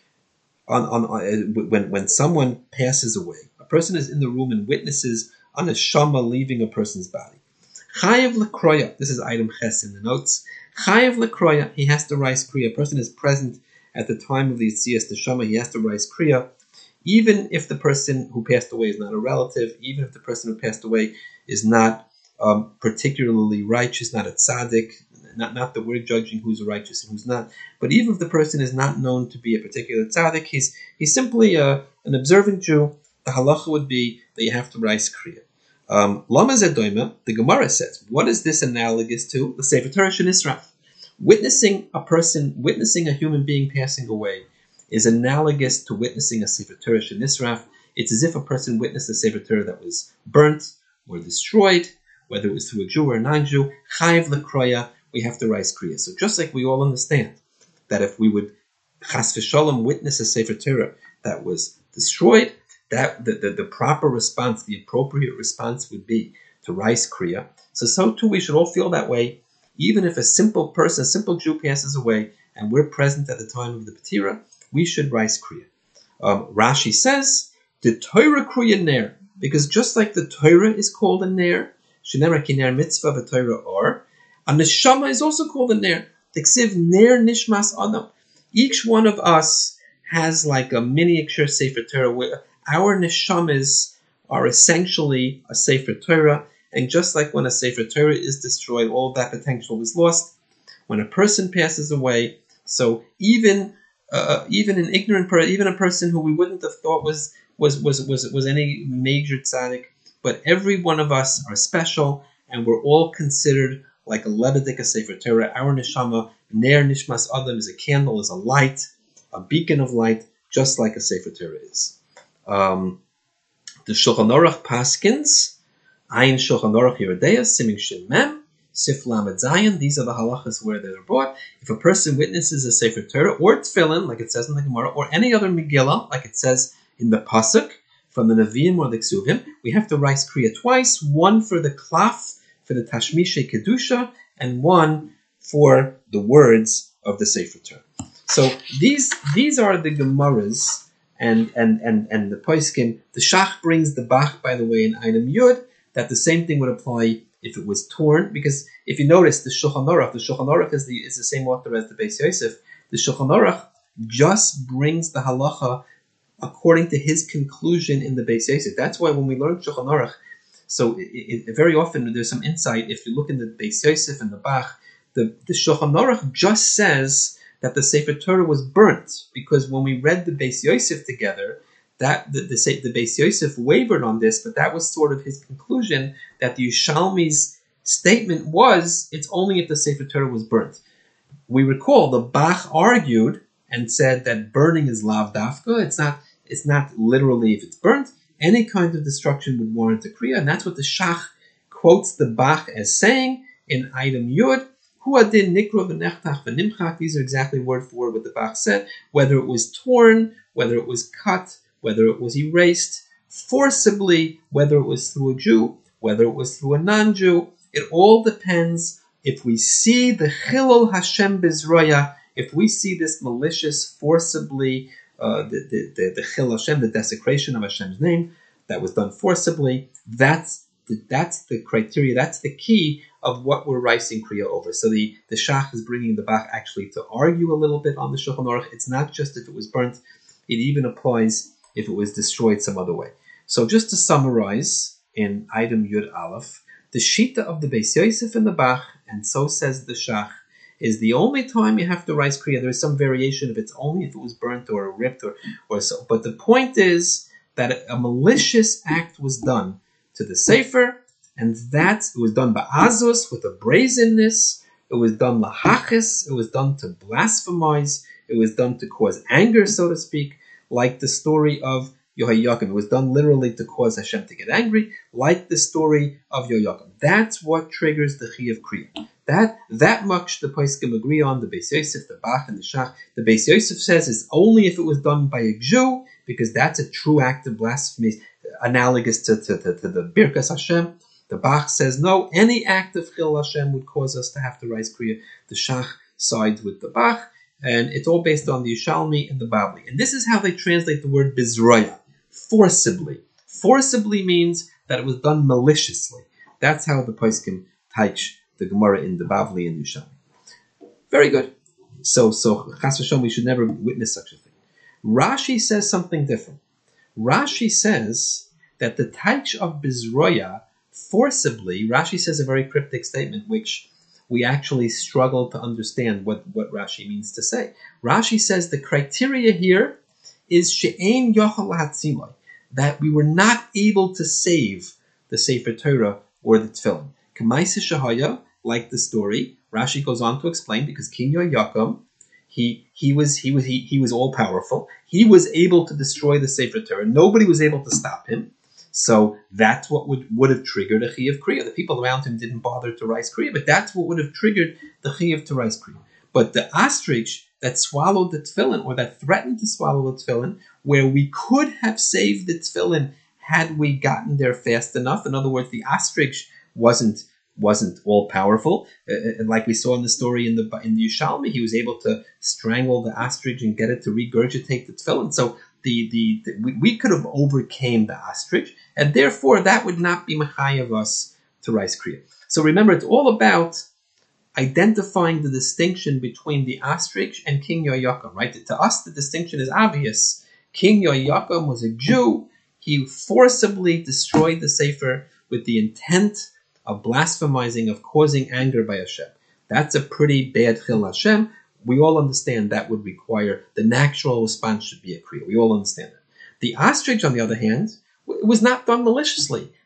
on, on, on when when someone passes away, a person is in the room and witnesses a neshama leaving a person's body. Chayev lekroya. This is item Ches in the notes. Chayev lekroya. He has to rise kriya. A person is present at the time of the yitzias neshama. He has to rise kriya, even if the person who passed away is not a relative, even if the person who passed away is not um, particularly righteous, not a tzaddik. Not, not that we're judging who's righteous and who's not, but even if the person is not known to be a particular tzaddik, he's he's simply a, an observant Jew, the halacha would be that you have to rise kriya. Um, Lama Zedoima, the Gemara says, what is this analogous to? The Sefer Torah Shenisraf. Witnessing a person, witnessing a human being passing away is analogous to witnessing a Sefer Torah Shenisraf. It's as if a person witnessed a Sefer Torah that was burnt or destroyed, whether it was through a Jew or a non-Jew. Chayev lekroya. We have to rise kriya. So just like we all understand that if we would chas v'sholom witness a Sefer Torah that was destroyed, that the, the, the proper response, the appropriate response would be to rise kriya. So so too we should all feel that way, even if a simple person, a simple Jew passes away and we're present at the time of the Patira, we should rise kriya. Um, Rashi says, the Torah kriya ner, because just like the Torah is called a ner, shenemar ki ner mitzvah v'Torah or, a neshama is also called a ner. Teksiv ner nishmas adam. Each one of us has like a miniature Sefer Torah. Where our neshamas are essentially a Sefer Torah, and just like when a Sefer Torah is destroyed, all that potential is lost. When a person passes away, so even uh, even an ignorant person, even a person who we wouldn't have thought was was was was was any major tzaddik, but every one of us are special, and we're all considered like a Lebedika Sefer Torah. Our neshama, Ner Nishmas Adam, is a candle, is a light, a beacon of light, just like a Sefer Torah is. Um, the Shulchan Aruch Paskins, Ayin Shulchan Aruch Yeredeya, Siming Shin Mem, Sif Lamed Zayin. These are the halachas where they're brought. If a person witnesses a Sefer Torah or Tefillin, like it says in the Gemara, or any other Megillah, like it says in the Pasuk from the Nevi'im or the Ksuvim, we have to rise Kriya twice, one for the Klaf, for the Tashmishe Kedusha, and one for the words of the Sefer Torah. So these these are the Gemaras and and and and the Poskim. The Shach brings the Bach, by the way, in Einem Yud, that the same thing would apply if it was torn, because if you notice the Shulchan Aruch, the Shulchan Aruch is the is the same author as the Beis Yosef. The Shulchan Aruch just brings the halacha according to his conclusion in the Beis Yosef. That's why when we learn Shulchan Aruch, so it, it, very often there's some insight. If you look in the Beis Yosef and the Bach, the, the Shulchan Aruch just says that the Sefer Torah was burnt, because when we read the Beis Yosef together, that the, the, the Beis Yosef wavered on this, but that was sort of his conclusion, that the Yushalmi's statement was, it's only if the Sefer Torah was burnt. We recall the Bach argued and said that burning is lav dafka. It's not, it's not literally if it's burnt. Any kind of destruction would warrant a kriya, and that's what the Shach quotes the Bach as saying in Item Yud. Hu adin nikro v'nechtach v'nimchak. These are exactly word for word what the Bach said. Whether it was torn, whether it was cut, whether it was erased forcibly, whether it was through a Jew, whether it was through a non-Jew, it all depends if we see the Chilul Hashem Bizroya, if we see this malicious, forcibly, uh, the, the, the, the Chil Hashem, the desecration of Hashem's name, that was done forcibly, that's the, that's the criteria, that's the key of what we're rising Kriya over. So the, the Shach is bringing the Bach actually to argue a little bit on the Shulchan Aruch. It's not just if it was burnt, it even applies if it was destroyed some other way. So just to summarize, in Item Yud Aleph, the Shita of the Beis Yosef and the Bach, and so says the Shach, is the only time you have to rise Kriya. There's some variation if it's only if it was burnt or ripped or, or so. But the point is that a malicious act was done to the Sefer, and that it was done by Azus with a brazenness, it was done lahachis, it was done to blasphemize, it was done to cause anger, so to speak, like the story of Yehoyakim. It was done literally to cause Hashem to get angry, like the story of Yehoyakim. That's what triggers the Chi of Kriya. That that much the Poskim agree on, the Beis Yosef, the Bach, and the Shach. The Beis Yosef says it's only if it was done by a Jew, because that's a true act of blasphemy, analogous to, to, to, to the Birkas Hashem. The Bach says no, any act of Chil Hashem would cause us to have to rise Kriya. The Shach sides with the Bach, and it's all based on the Yushalmi and the Bavli. And this is how they translate the word Bizroya, forcibly. Forcibly means that it was done maliciously. That's how the Poskim teach the Gemara in the Bavli and Yushalmi. Very good. So, so Chas v'Shalom, we should never witness such a thing. Rashi says something different. Rashi says that the teich of Bizroya, forcibly, Rashi says a very cryptic statement, which we actually struggle to understand what, what Rashi means to say. Rashi says the criteria here is she'ein yochel lahatzilai, that we were not able to save the Sefer Torah or the Tefillin. K'maisa shahaya, like the story, Rashi goes on to explain, because King Yehoyakim, he he was he was he, he was all powerful. He was able to destroy the Sefer Torah. Nobody was able to stop him. So that's what would, would have triggered a Chi of Kriya. The people around him didn't bother to rise Kriya, but that's what would have triggered the Chi of to rise Kriya. But the ostrich that swallowed the Tefillin, or that threatened to swallow the Tefillin, where we could have saved the Tefillin had we gotten there fast enough. In other words, the ostrich wasn't wasn't all powerful, uh, like we saw in the story in the in the Yushalmi. He was able to strangle the ostrich and get it to regurgitate the Tefillin. So the the, the we, we could have overcame the ostrich, and therefore that would not be mechayev us to rise Kriya. So remember, it's all about identifying the distinction between the ostrich and King Yehoyakim, right? To us, the distinction is obvious. King Yehoyakim was a Jew. He forcibly destroyed the Sefer with the intent of blasphemizing, of causing anger by Hashem. That's a pretty bad Chil Hashem. We all understand that would require, the natural response should be a Kriya. We all understand that. The ostrich, on the other hand, was not done maliciously.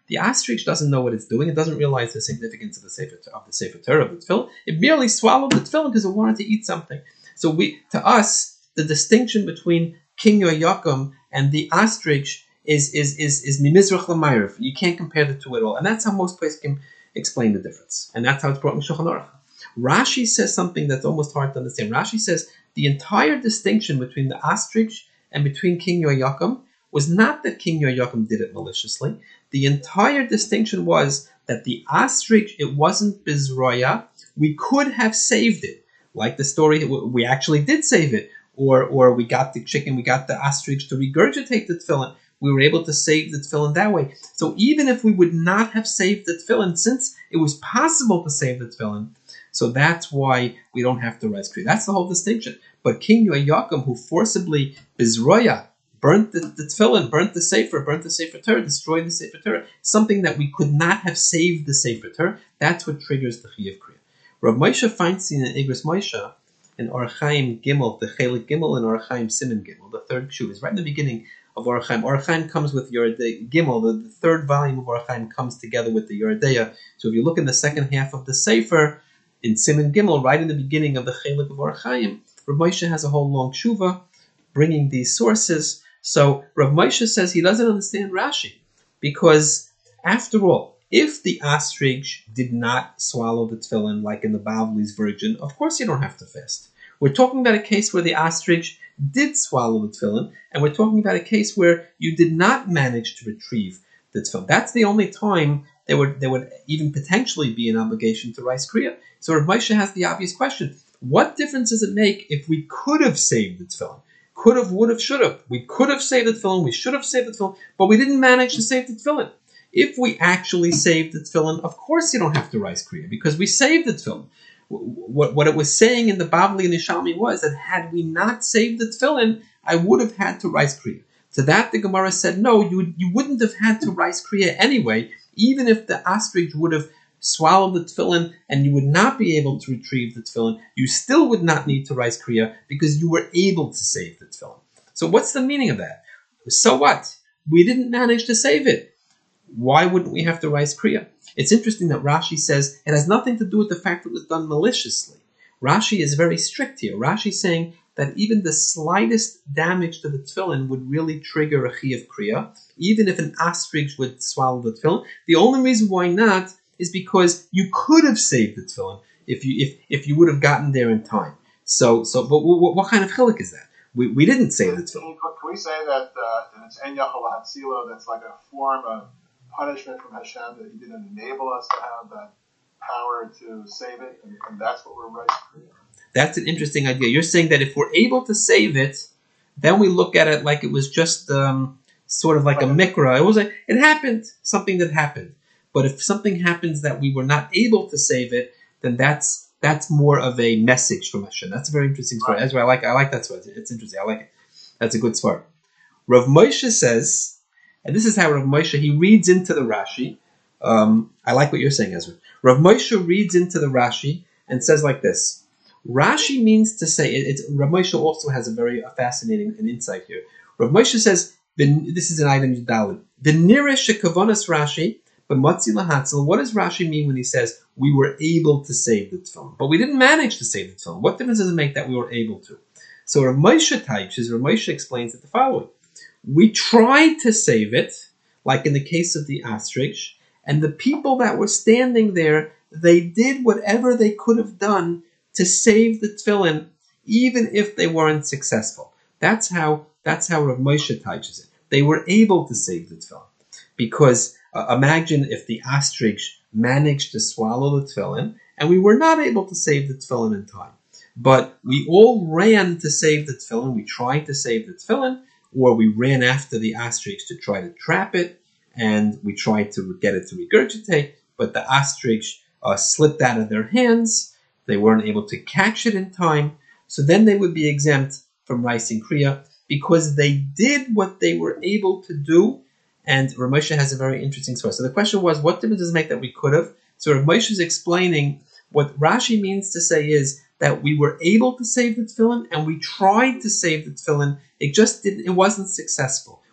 The ostrich doesn't know what it's doing. It doesn't realize the significance of the Sefer of the Sefer Torah of the tefillin. It merely swallowed the tefillin because it wanted to eat something. So we, to us, the distinction between King Yoakim and the ostrich is is is is mimizrach l'mayrav. You can't compare the two at all, and that's how most places can explain the difference, and that's how it's brought in Shulchan Aruch. Rashi says something that's almost hard to understand. Rashi says the entire distinction between the ostrich and between King Yoakim was not that King Yoakim did it maliciously. The entire distinction was that the ostrich, it wasn't bizroya. We could have saved it, like the story. We actually did save it, or or we got the chicken, we got the ostrich to regurgitate the tefillin. We were able to save the tefillin that way. So even if we would not have saved the tefillin, since it was possible to save the tefillin, so that's why we don't have to rise kriya. That's the whole distinction. But King Yoakim, who forcibly bizroya, burnt the, the tefillin, burnt the sefer, burnt the sefer Torah, destroyed the sefer Torah, something that we could not have saved the sefer Torah, that's what triggers the chiyuv kriya. Rav Moshe Feinstein in Igros Moshe, in Orach Chaim Gimel, the Chelik Gimel, and Orach Chaim Siman Gimel, the third kshuv, is right in the beginning of Orach Chaim. Orach Chaim comes with Yoredei Gimel, the, the third volume of Orach Chaim comes together with the Yoredeya. So if you look in the second half of the sefer, in Siman Gimel, right in the beginning of the Chelik of Orach Chaim, Rav Moshe has a whole long tshuva bringing these sources. So Rav Moshe says he doesn't understand Rashi, because after all, if the ostrich did not swallow the tefillin like in the Bavli's virgin, of course you don't have to fast. We're talking about a case where the ostrich did swallow the tefillin, and we're talking about a case where you did not manage to retrieve the tefillin. That's the only time there would there would even potentially be an obligation to rise kriya. So Rav Moshe has the obvious question: what difference does it make if we could have saved the tefillin? Could have, would have, should have. We could have saved the tefillin, we should have saved the tefillin, but we didn't manage to save the tefillin. If we actually saved the tefillin, of course you don't have to rise kriya, because we saved the tefillin. What, what it was saying in the Bavli and Yishalmi was that had we not saved the tefillin, I would have had to rise kriya. To that the Gemara said, no, you, you wouldn't have had to rise kriya anyway, even if the ostrich would have swallowed the tefillin and you would not be able to retrieve the tefillin, you still would not need to rise kriya because you were able to save the tefillin. So what's the meaning of that? So what? We didn't manage to save it. Why wouldn't we have to rise kriya? It's interesting that Rashi says it has nothing to do with the fact that it was done maliciously. Rashi is very strict here. Rashi is saying that even the slightest damage to the tefillin would really trigger a chiyuv kriya, even if an ostrich would swallow the tefillin. The only reason why not is because you could have saved the tefillin if you if, if you would have gotten there in time. So so, but what, what kind of chiluk is that? We we didn't save the tefillin. Can we say that uh, it's en yachol hatzilo? That's like a form of punishment from Hashem, that He didn't enable us to have that power to save it, and, and that's what we're right for. That's an interesting idea. You're saying that if we're able to save it, then we look at it like it was just um, sort of like a mikra. It was like it happened, something that happened. But if something happens that we were not able to save it, then that's that's more of a message from Hashem. That's a very interesting story. That's why I like I like that story. It's interesting. I like it. That's a good story. Rav Moshe says, and this is how Rav Moshe, he reads into the Rashi. Um, I like what you're saying, Ezra. Rav Moshe reads into the Rashi and says like this. Rashi means to say, it, it's, Rav Moshe also has a very a fascinating an insight here. Rav Moshe says, this is an item Yudalid. The nearest shekavonas Rashi, but Matzi Lahatzel, what does Rashi mean when he says we were able to save the tefillin, but we didn't manage to save the tefillin? What difference does it make that we were able to? So Rav Moshe types, Rav Moshe explains it the following. We tried to save it, like in the case of the ostrich, and the people that were standing there, they did whatever they could have done to save the tefillin, even if they weren't successful. That's how that's how Rav Moshe teaches it. They were able to save the tefillin. Because uh, imagine if the ostrich managed to swallow the tefillin, and we were not able to save the tefillin in time. But we all ran to save the tefillin, we tried to save the tefillin, or we ran after the ostrich to try to trap it, and we tried to get it to regurgitate, but the ostrich uh, slipped out of their hands. They weren't able to catch it in time, so then they would be exempt from rising kriya because they did what they were able to do. And Rav Moshe has a very interesting story. So the question was, what difference does it make that we could have? So Rav Moshe is explaining what Rashi means to say is that we were able to save the tefillin and we tried to save the tefillin. It just didn't. It wasn't successful.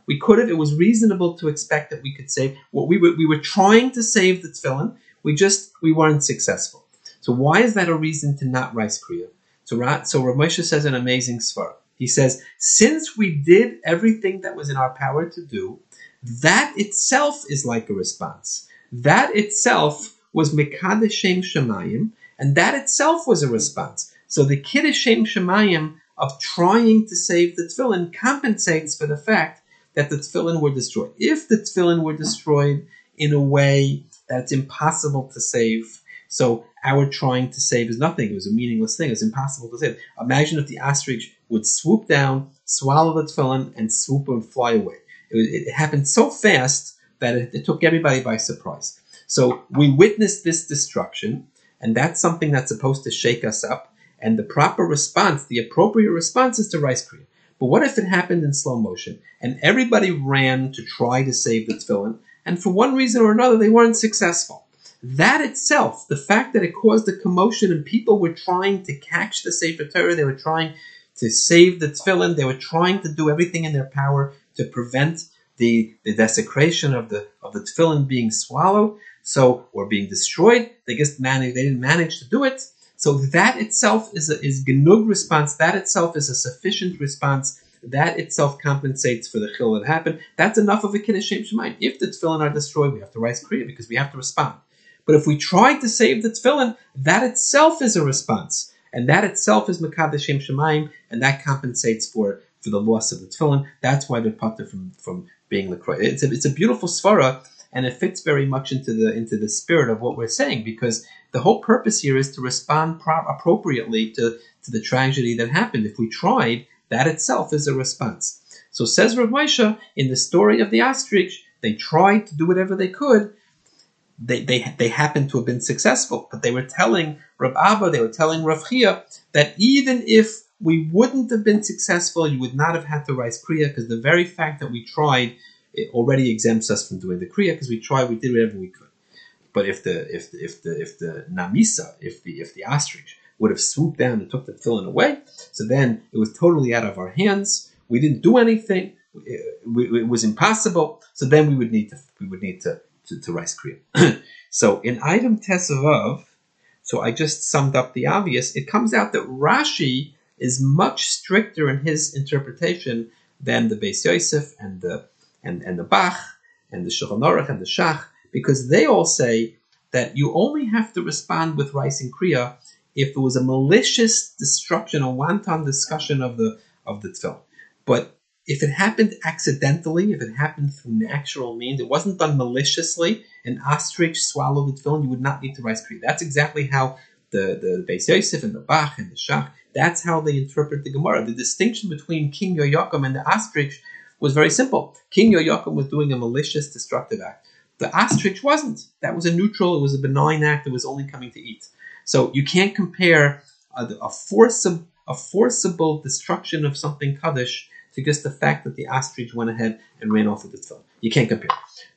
We could have. It was reasonable to expect that we could save. What we were we were trying to save the tefillin. We just we weren't successful. So why is that a reason to not rice kriya? So so Rav Moshe says an amazing svara. He says, since we did everything that was in our power to do, that itself is like a response. That itself was Mekadesh Shem Shemayim, and that itself was a response. So the Kiddush Shem Shemayim of trying to save the tefillin compensates for the fact that the tefillin were destroyed. If the tefillin were destroyed in a way that's impossible to save, so our trying to save is nothing. It was a meaningless thing. It's impossible to save. Imagine if the ostrich would swoop down, swallow the tefillin, and swoop and fly away. It, it happened so fast that it, it took everybody by surprise. So we witnessed this destruction, and that's something that's supposed to shake us up. And the proper response, the appropriate response, is to rice kriya. But what if it happened in slow motion, and everybody ran to try to save the tefillin, and for one reason or another they weren't successful? That itself, the fact that it caused a commotion and people were trying to catch the Sefer Torah, they were trying to save the tefillin, they were trying to do everything in their power to prevent the, the desecration of the of the tefillin being swallowed, so or being destroyed. They just managed, they didn't manage to do it. So that itself is a is genug response. That itself is a sufficient response. That itself compensates for the chil that happened. That's enough of a kiddush shem shemayim. If the tefillin are destroyed, we have to rice kriya because we have to respond. But if we try to save the tefillin, that itself is a response, and that itself is mekadesh shem shemayim, and that compensates for, for the loss of the tefillin. That's why they're pater from from being lekroy. It's a, it's a beautiful svara, and it fits very much into the into the spirit of what we're saying, because the whole purpose here is to respond pro- appropriately to, to the tragedy that happened. If we tried, that itself is a response. So says Rav Moshe, in the story of the ostrich, they tried to do whatever they could. They they they happened to have been successful, but they were telling Rav Abba, they were telling Rav Chia that even if we wouldn't have been successful, you would not have had to rice kriya, because the very fact that we tried, it already exempts us from doing the kriya, because we tried, we did whatever we could. But if the if the, if the if the namisa, if the if the ostrich would have swooped down and took the tefillin away, so then it was totally out of our hands. We didn't do anything. It, it was impossible. So then we would need to we would need to to, to rice kriya. So in item tesavav, so I just summed up the obvious. It comes out that Rashi is much stricter in his interpretation than the Beis Yosef and the and and the Bach and the Shulchan Aruch and the Shach, because they all say that you only have to respond with rice and kriya if it was a malicious destruction, a wanton discussion of the of the tefillin. But if it happened accidentally, if it happened through natural means, it wasn't done maliciously, an ostrich swallowed the tefillin, you would not need to rice kriya. That's exactly how the, the Beis Yosef and the Bach and the Shach, that's how they interpret the Gemara. The distinction between King Yoyakim and the ostrich was very simple. King Yoyakim was doing a malicious, destructive act. The ostrich wasn't. That was a neutral, it was a benign act, it was only coming to eat. So you can't compare a, a, forcible, a forcible destruction of something kaddish to just the fact that the ostrich went ahead and ran off with the tefillin. You can't compare.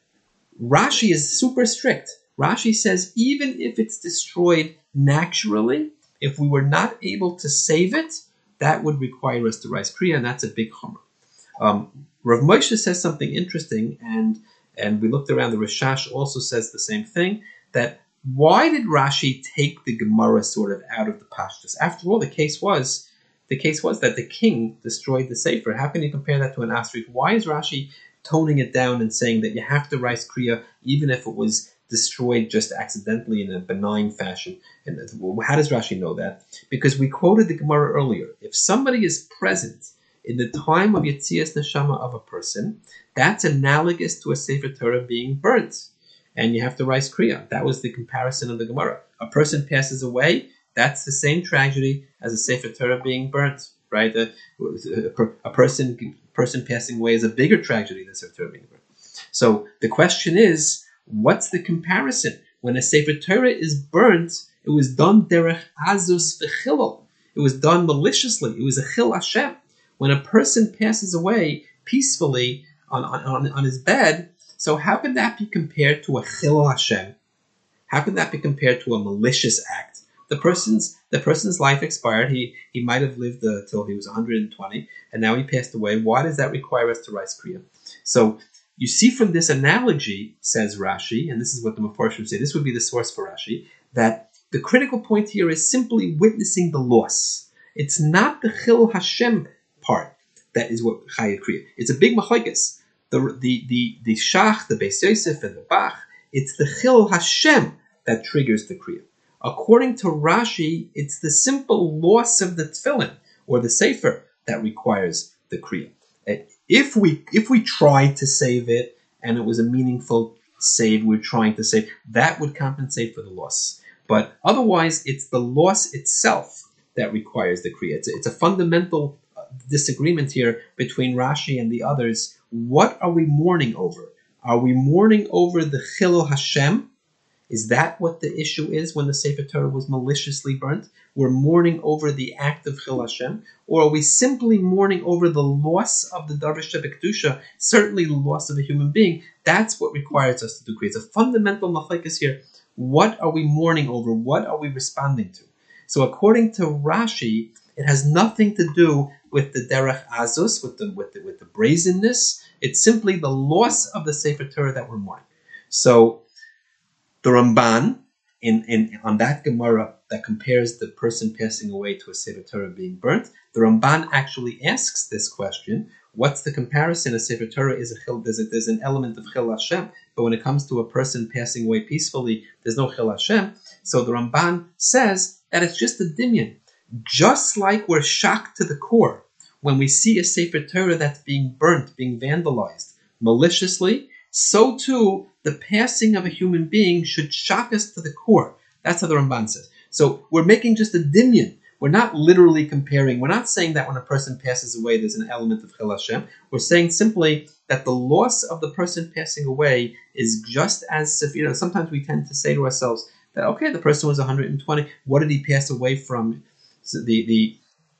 Rashi is super strict. Rashi says even if it's destroyed naturally, if we were not able to save it, that would require us to rice kriya, and that's a big chumrah. Um, Rav Moshe says something interesting, and and we looked around. The Rishash also says the same thing, that why did Rashi take the Gemara sort of out of the pashtus? After all, the case was the case was that the king destroyed the Sefer. How can you compare that to an ostrich? Why is Rashi toning it down and saying that you have to rice kriya even if it was destroyed just accidentally in a benign fashion? And how does Rashi know that? Because we quoted the Gemara earlier. If somebody is present in the time of Yetzias Neshama of a person, that's analogous to a Sefer Torah being burnt, and you have to rice kriya. That was the comparison of the Gemara. A person passes away, that's the same tragedy as a Sefer Torah being burnt, right? A, a, a person person passing away is a bigger tragedy than Sefer Torah being burnt. So the question is, what's the comparison? When a Sefer Torah is burnt, it was done derech azus v'chilul. It was done maliciously. It was a chil Hashem. When a person passes away peacefully on, on, on his bed, so how can that be compared to a chil Hashem? How can that be compared to a malicious act? The person's the person's life expired. He he might have lived uh, till he was one hundred twenty, and now he passed away. Why does that require us to rise kriya? So you see from this analogy, says Rashi, and this is what the Mefarshim say. This would be the source for Rashi, that the critical point here is simply witnessing the loss. It's not the Chil Hashem part that is what Chaya kriya. It's a big machlokes. The the the the Shach, the Beis Yosef, and the Bach. It's the Chil Hashem that triggers the kriya. According to Rashi, it's the simple loss of the tefillin or the sefer that requires the kriya. If we if we tried to save it and it was a meaningful save, we're trying to save, that would compensate for the loss. But otherwise, it's the loss itself that requires the kriya. It's a, it's a fundamental disagreement here between Rashi and the others. What are we mourning over? Are we mourning over the Chilul Hashem? Is that what the issue is when the Sefer Torah was maliciously burnt? We're mourning over the act of Chil Hashem? Or are we simply mourning over the loss of the Darvish B'Kedusha, certainly the loss of a human being? That's what requires us to do kriya. It's a fundamental machlokes here. What are we mourning over? What are we responding to? So according to Rashi, it has nothing to do with the Derech Azus, with the, with the, with the brazenness. It's simply the loss of the Sefer Torah that we're mourning. So the Ramban, in, in on that Gemara that compares the person passing away to a Sefer Torah being burnt, the Ramban actually asks this question: what's the comparison? A Sefer Torah is a chil, there's, a, there's an element of Chil Hashem, but when it comes to a person passing away peacefully, there's no Chil Hashem. So the Ramban says that it's just a dimyan. Just like we're shocked to the core when we see a Sefer Torah that's being burnt, being vandalized maliciously, so too the passing of a human being should shock us to the core. That's how the Ramban says. So we're making just a dimyan. We're not literally comparing. We're not saying that when a person passes away, there's an element of Chil Hashem. We're saying simply that the loss of the person passing away is just as severe. You know, sometimes we tend to say to ourselves that, okay, the person was one hundred twenty. What did he pass away from? So the the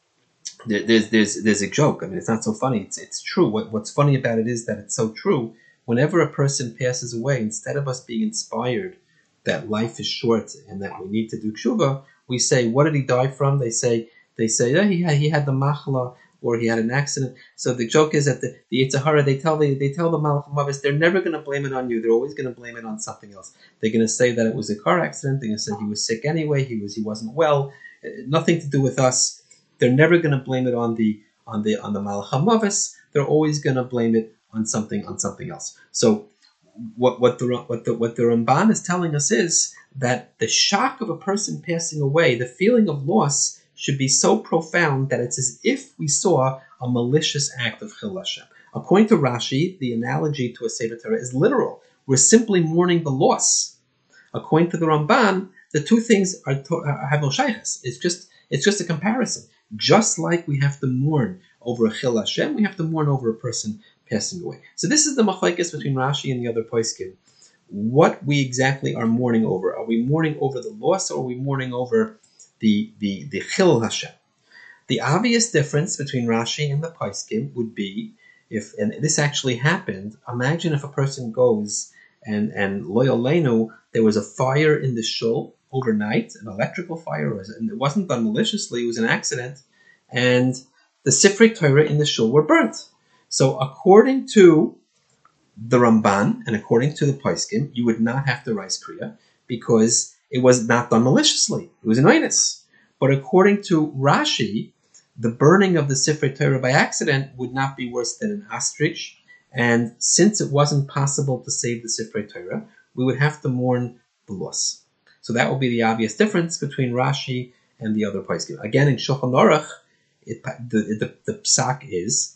there's there's there's a joke. I mean, it's not so funny. It's it's true. What what's funny about it is that it's so true. Whenever a person passes away, instead of us being inspired that life is short and that we need to do tshuva, we say, what did he die from? They say, they say, oh, he had, he had the machla, or he had an accident. So the joke is that the, the Yetzer Hara, they tell the they tell the Malach HaMavis, they're never going to blame it on you. They're always going to blame it on something else. They're going to say that it was a car accident. They're going to say he was sick anyway. He was he wasn't well. Nothing to do with us. They're never going to blame it on the on the on the Malach HaMavis. They're always going to blame it on something on something else. So what what the what the what the Ramban is telling us is that the shock of a person passing away, the feeling of loss, should be so profound that it's as if we saw a malicious act of Chil Hashem. According to Rashi, the analogy to a Sefer Torah is literal. We're simply mourning the loss. According to the Ramban, the two things are to, uh, have no shaychus. It's just it's just a comparison. Just like we have to mourn over a Chil Hashem, we have to mourn over a person passing away. So this is the machlokes between Rashi and the other poskim. What we exactly are mourning over? Are we mourning over the loss, or are we mourning over the the the Chil Hashem? The obvious difference between Rashi and the poskim would be if, and this actually happened. Imagine if a person goes and and lo yolenu, there was a fire in the shul overnight, an electrical fire, and it wasn't done maliciously. It was an accident, and the Sifrei Torah in the shul were burnt. So according to the Ramban and according to the poskim, you would not have to rise kriya because it was not done maliciously. It was an oinus. But according to Rashi, the burning of the Sifrei Torah by accident would not be worse than an ostrich. And since it wasn't possible to save the Sifrei Torah, we would have to mourn the loss. So that will be the obvious difference between Rashi and the other poskim. Again, in Shulchan Aruch, it, the, the, the psak is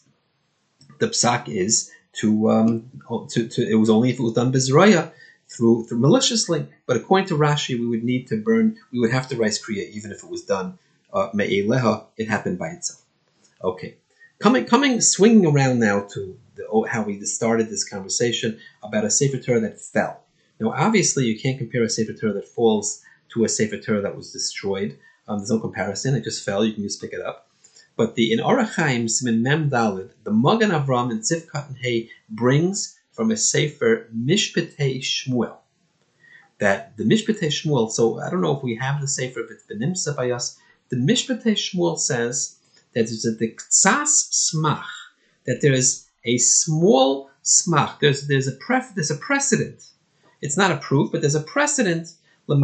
the psak is to um to, to it was only if it was done bezraya, through through maliciously. But according to Rashi, we would need to burn. We would have to rise kriya even if it was done uh, me'eleha. It happened by itself. Okay, coming coming swinging around now to the, how we started this conversation about a Sefer Torah that fell. Now, obviously, you can't compare a Sefer Torah that falls to a Sefer Torah that was destroyed. Um, there's no comparison. It just fell. You can just pick it up. But the in Orach Chaim Siman Mem Daled, the Magen Avram and Tzivkat and Hay brings from a Sefer Mishpatei Shmuel. that the Mishpatei Shmuel, so I don't know if we have the Sefer, if it's Benimsa by us, the Mishpatei Shmuel says that there's a Ktsas Smach, that there is a small smach, there's there's a pref, there's a precedent. It's not a proof, but there's a precedent. The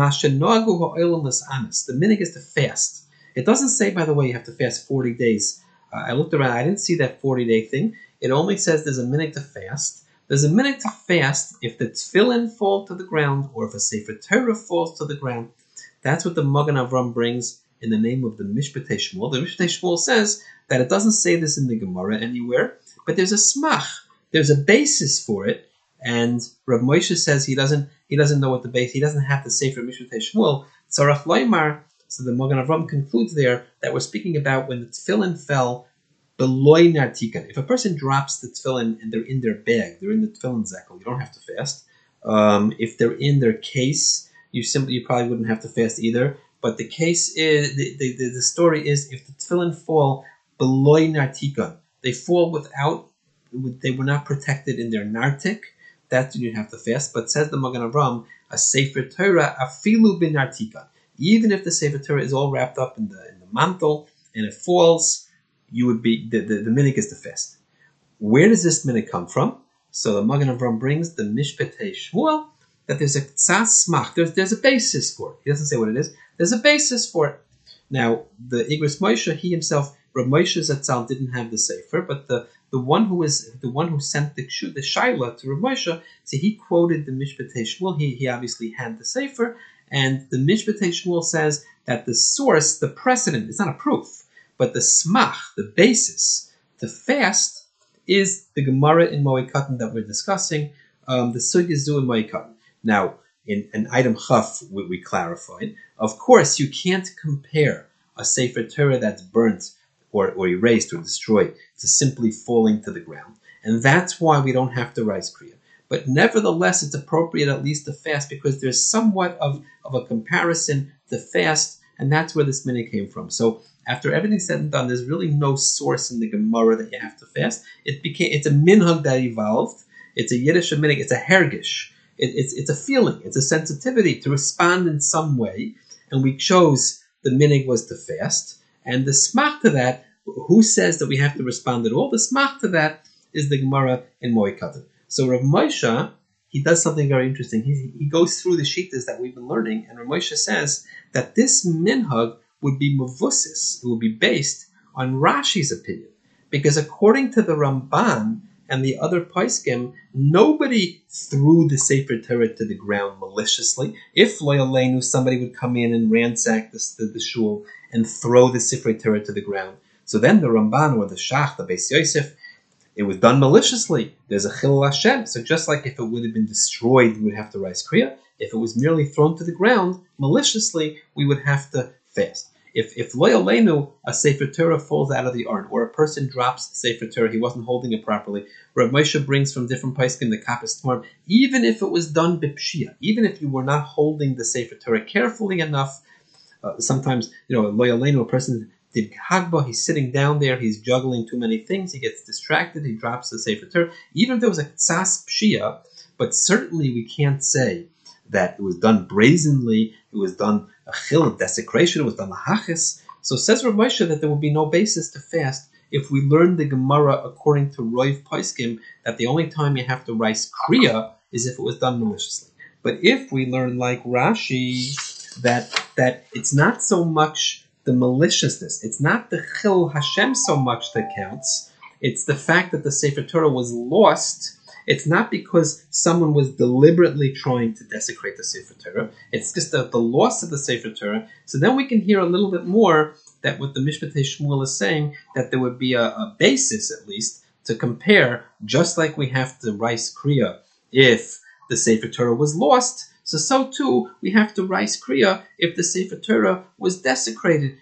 minig is to fast. It doesn't say, by the way, you have to fast forty days. Uh, I looked around, I didn't see that forty-day thing. It only says there's a minig to fast. There's a minig to fast if the tefillin fall to the ground or if a Sefer Torah falls to the ground. That's what the Magen Avram brings in the name of the Mishpatei Shmuel. The Mishpatei Shmuel says that it doesn't say this in the Gemara anywhere, but there's a smach. There's a basis for it. And Rav Moshe says he doesn't he doesn't know what the base, he doesn't have the Sefer Mishpatei Shmuel. Tzarach Loimar, so the Magen Avram concludes there that we're speaking about when the tefillin fell beloy nartikan. If a person drops the tefillin and they're in their bag, they're in the tefillin zekel, you don't have to fast. Um, if they're in their case, you simply you probably wouldn't have to fast either. But the case is the the, the, the story is if the tefillin fall beloy nartikan, they fall without they were not protected in their nartik. That's when you have to fast. But says the Magen Avram, a Sefer Torah afilu bin nartikan. Even if the Sefer Torah is all wrapped up in the in the mantle and it falls, you would be the, the, the minig is to fast. Where does this minig come from? So the Magen Avram brings the Mishpatei Shmuel that there's a ktsas smach. There's there's a basis for it. He doesn't say what it is. There's a basis for it. Now the Igros Moshe, he himself, Rav Moshe Zatzal didn't have the Sefer, but the the one who was the one who sent the the Shaila to Rav Moshe, so he quoted the Mishpatei Shmuel. He he obviously had the Sefer, and the Mishpatei Shmuel says that the source, the precedent, it's not a proof, but the smach, the basis to fast, is the Gemara in Moed Katan that we're discussing, um, the Sugya Zu in Moed Katan. Now, in an item Chaf, we, we clarified, of course, you can't compare a Sefer Torah that's burnt or, or erased or destroyed to simply falling to the ground. And that's why we don't have to rise Kriya. But nevertheless, it's appropriate at least to fast because there's somewhat of, of a comparison to fast, and that's where this minhag came from. So after everything's said and done, there's really no source in the Gemara that you have to fast. It became it's a minhag that evolved. It's a Yiddish minhag. It's a hergish. It, it's it's a feeling. It's a sensitivity to respond in some way. And we chose the minhag was to fast. And the smach to that, who says that we have to respond at all? The smach to that is the Gemara in Moed Katan. So Rav Moshe, he does something very interesting. He, he goes through the shittas that we've been learning, and Rav Moshe says that this minhag would be mavussis, it would be based on Rashi's opinion. Because according to the Ramban and the other Paiskim, nobody threw the Sefer Torah to the ground maliciously. If lo yaleinu, somebody would come in and ransack the, the, the shul and throw the Sefer Torah to the ground. So then the Ramban or the Shach, the Beis Yosef, it was done maliciously. There's a Chilul Hashem. So just like if it would have been destroyed, we would have to rise Kriya. If it was merely thrown to the ground maliciously, we would have to fast. If if lo yaleinu, a Sefer Torah falls out of the urn, or a person drops the Sefer Torah, he wasn't holding it properly, Rav Moshe brings from different Paiskim the Kappas Tamarim, even if it was done b'pshia, even if you were not holding the Sefer Torah carefully enough, uh, sometimes, you know, lo yaleinu, a person did Hagba, he's sitting down there, he's juggling too many things, he gets distracted, he drops the Sefer Torah. Even if there was a Ktsas Pshia, but certainly we can't say that it was done brazenly, it was done a chil, desecration, it was done lahachis. So says Rav Moshe that there will be no basis to fast if we learn the Gemara according to Roiv Paiskim, that the only time you have to rise Kriya is if it was done maliciously. But if we learn like Rashi, that that it's not so much the maliciousness, it's not the Chilul Hashem so much that counts, it's the fact that the Sefer Torah was lost. It's not because someone was deliberately trying to desecrate the Sefer Torah. It's just the, the loss of the Sefer Torah. So then we can hear a little bit more that what the Mishpatei Shmuel is saying, that there would be a, a basis, at least, to compare, just like we have to rise Kriya if the Sefer Torah was lost. So, so too, we have to rise Kriya if the Sefer Torah was desecrated,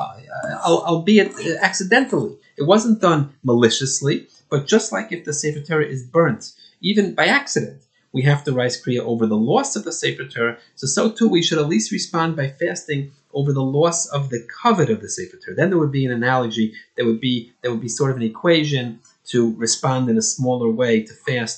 albeit accidentally. It wasn't done maliciously, but just like if the Sefer Torah is burnt, even by accident, we have to rise Kriya over the loss of the Sefer Torah. So, so too, we should at least respond by fasting over the loss of the covet of the Sefer Torah. Then there would be an analogy, there would be there would be sort of an equation to respond in a smaller way, to fast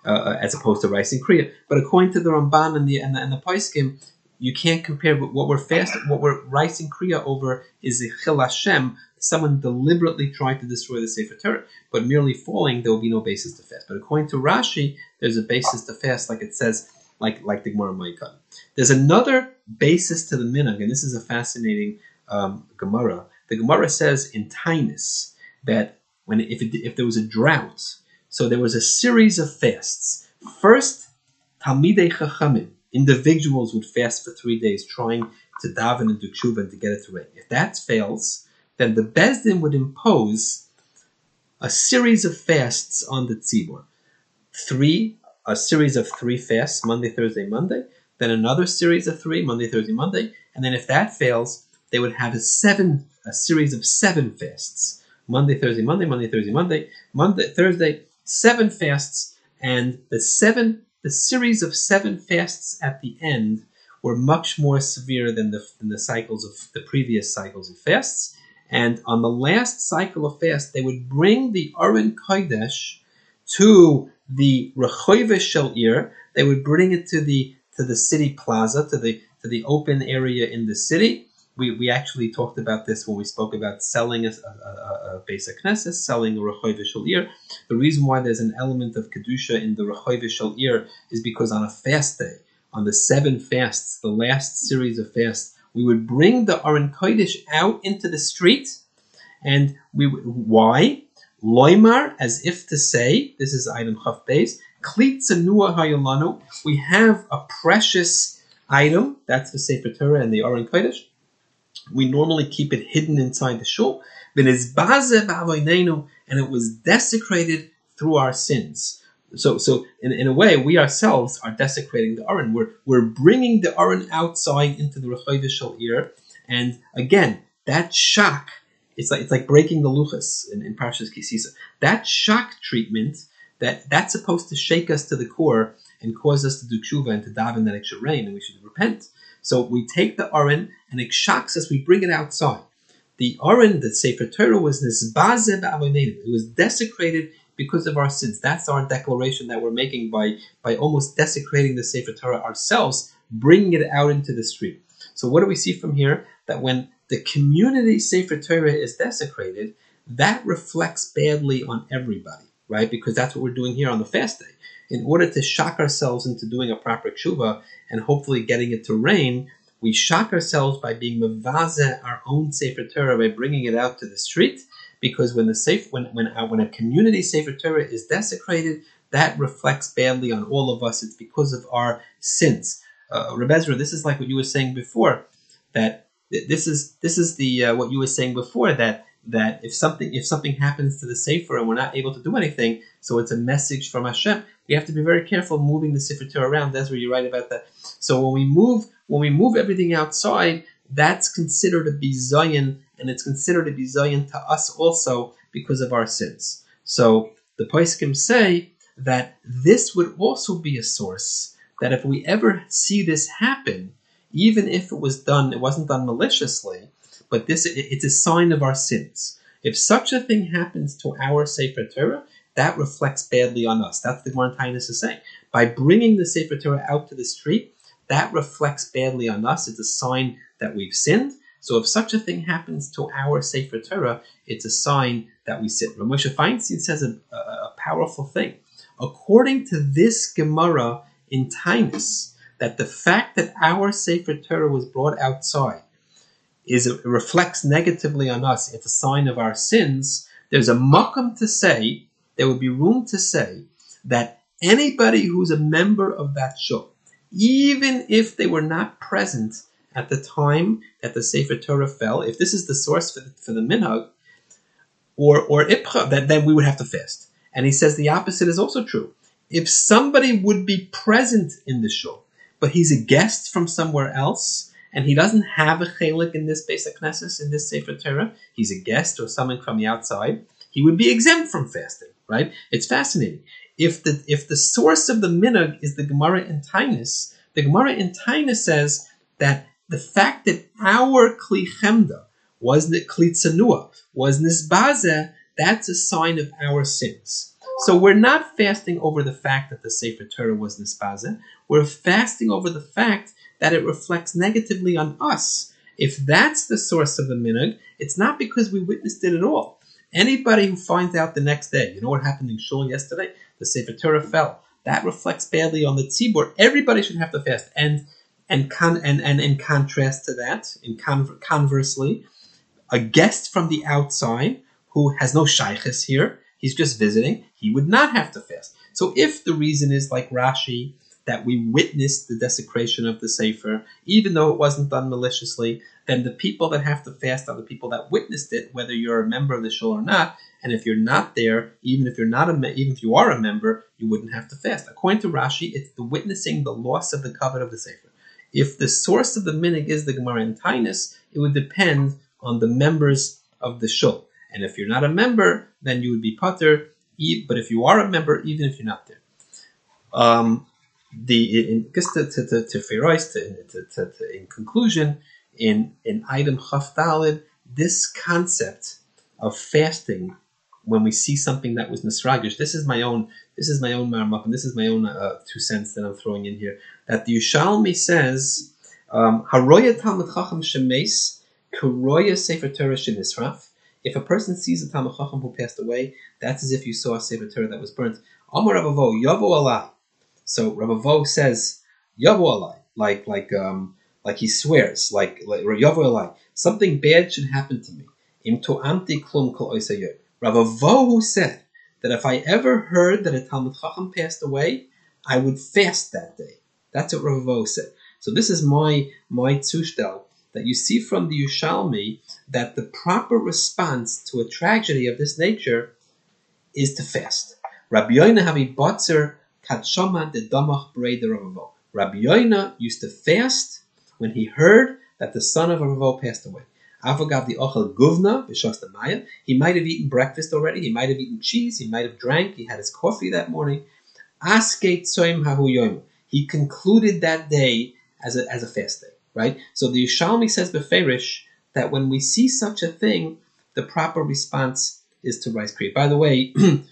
uh, as opposed to rice and kriya. But according to the Ramban and the and the, and the Poskim, you can't compare what we're fast, what we're rice and kriya over is a chil Hashem. Someone deliberately tried to destroy the Sefer Torah, but merely falling, there will be no basis to fast. But according to Rashi, there's a basis to fast, like it says, like like the Gemara Moed. There's another basis to the minhag, and this is a fascinating um, Gemara. The Gemara says in Tainus that when if it, if there was a drought, so there was a series of fasts. First, Talmidei Chachamim, individuals would fast for three days, trying to daven and do tshuva and to get it to rain. If that fails, then the Beis Din would impose a series of fasts on the tzibur. Three, a series of three fasts, Monday, Thursday, Monday, then another series of three, Monday, Thursday, Monday, and then if that fails, they would have a seven, a series of seven fasts. Monday, Thursday, Monday, Monday, Thursday, Monday, Monday, Thursday, seven fasts, and the seven, the series of seven fasts at the end were much more severe than the, than the cycles of the previous cycles of fasts. And on the last cycle of fast, they would bring the Aron Kodesh to the Rechoive Shel Ir. They would bring it to the to the city plaza, to the to the open area in the city. We we actually talked about this when we spoke about selling a, a, a, a Beis HaKnesses, selling a Rechoive Shel Ir. The reason why there's an element of Kedusha in the Rechoive Shel Ir is because on a fast day, on the seven fasts, the last series of fasts, we would bring the Aron Kodesh out into the street, and we would, why? Loimar, as if to say, this is item Chaf Beis, Kli Tzenua Hayolanu, we have a precious item, that's the Sefer Torah and the Aron Kodesh. We normally keep it hidden inside the shul, and it was desecrated through our sins. So, so in, in a way, we ourselves are desecrating the Aron. We're we're bringing the Aron outside into the Rechoive Shel Ir, and again, that shock, it's like it's like breaking the luchas in, in Parshas Kisisa. That shock treatment, that that's supposed to shake us to the core and cause us to do tshuva and to daven that it should rain and we should repent. So we take the Aron and it shocks us. We bring it outside. The Aron, the Sefer Torah, was nisbaze ba'avoneinu. It was desecrated because of our sins. That's our declaration that we're making by, by almost desecrating the Sefer Torah ourselves, bringing it out into the street. So what do we see from here? That when the community Sefer Torah is desecrated, that reflects badly on everybody, right? Because that's what we're doing here on the fast day. In order to shock ourselves into doing a proper tshuva and hopefully getting it to rain, we shock ourselves by being mevazeh our own Sefer Torah by bringing it out to the street. Because when the safe, when when uh, when a community Sefer Torah is desecrated, that reflects badly on all of us. It's because of our sins. Uh, Reb Ezra, this is like what you were saying before. That this is this is the uh, what you were saying before. That that if something if something happens to the Sefer and we're not able to do anything, so it's a message from Hashem. We have to be very careful moving the Sefer Torah around. That's where you're right about that. So when we move when we move everything outside, that's considered a bizayin. And it's considered a bizayin to us also because of our sins. So the poskim say that this would also be a source that if we ever see this happen, even if it was done, it wasn't done maliciously, but this it, it's a sign of our sins. If such a thing happens to our Sefer Torah, that reflects badly on us. That's the Gemara Tainus is saying. By bringing the Sefer Torah out to the street, that reflects badly on us. It's a sign that we've sinned. So if such a thing happens to our Sefer Torah, it's a sign that we sin. Rav Moshe Feinstein says a, a, a powerful thing. According to this Gemara in Tainus, that the fact that our Sefer Torah was brought outside is it reflects negatively on us. It's a sign of our sins. There's a makam to say, there would be room to say that anybody who's a member of that shul, even if they were not present at the time that the Sefer Torah fell, if this is the source for the, for the minhag, or or ipcha, that then we would have to fast. And he says the opposite is also true. If somebody would be present in the shul, but he's a guest from somewhere else, and he doesn't have a chelik in this Beis HaKnesses, in this Sefer Torah, he's a guest or someone from the outside, he would be exempt from fasting, right? It's fascinating. If the if the source of the minhag is the Gemara in Tainus, the Gemara in Tainus says that the fact that our Kli Chemda was the Kli Tzenua, was Nisbaze, that's a sign of our sins. So we're not fasting over the fact that the Sefer Torah was nispazen. We're fasting over the fact that it reflects negatively on us. If that's the source of the minhag, it's not because we witnessed it at all. Anybody who finds out the next day, you know what happened in Shul yesterday? The Sefer Torah fell. That reflects badly on the tzibur. Everybody should have to fast. And and con, and, and in contrast to that, in con, conversely, a guest from the outside who has no shaykhis here, he's just visiting, he would not have to fast. So if the reason is like Rashi, that we witnessed the desecration of the Sefer, even though it wasn't done maliciously, then the people that have to fast are the people that witnessed it, whether you're a member of the shul or not. And if you're not there, even if you're not a, even if you are a member, you wouldn't have to fast. According to Rashi, it's the witnessing the loss of the covet of the Sefer. If the source of the minhag is the Gemara in Tainus, it would depend on the members of the shul. And if you're not a member, then you would be pater. But if you are a member, even if you're not there. Um, The in just to to to, to, to, to, to in conclusion, in in item Chaf Daled, this concept of fasting when we see something that was nisragish. This is my own. This is my own marmuk, and this is my own uh, two cents that I'm throwing in here. That the Yushalmi says, Haroya Talmud Chacham shemes kuroya Sefer Torah shenisraf. If a person sees a Talmud Chacham who passed away, that's as if you saw a Sefer Torah that was burnt. Amar Ravo Yavo Alai. So Rabbi Vo says, Yavo Alai, like like um like he swears, like like Yavo Alai, something bad should happen to me. Im to'amti klum kol oisayot. Rabbi Vo who said that if I ever heard that a Talmud Chacham passed away, I would fast that day. That's what Rabbi Vo said. So this is my my tzushdel, that you see from the Yushalmi that the proper response to a tragedy of this nature is to fast. Rabbi Yoina Havi Botzer Katshama de Damach Breder Ravo. Rabbi Yoina used to fast when he heard that the son of Ravo passed away. Avogav the Ochel Guvna B'Shos the Maya. He might have eaten breakfast already. He might have eaten cheese. He might have drank. He had his coffee that morning. Asket Tzoim Hahu Yoim. He concluded that day as a as a fast day. Right. So the Yushalmi says beferish that when we see such a thing, the proper response is to rice kriya. By the way,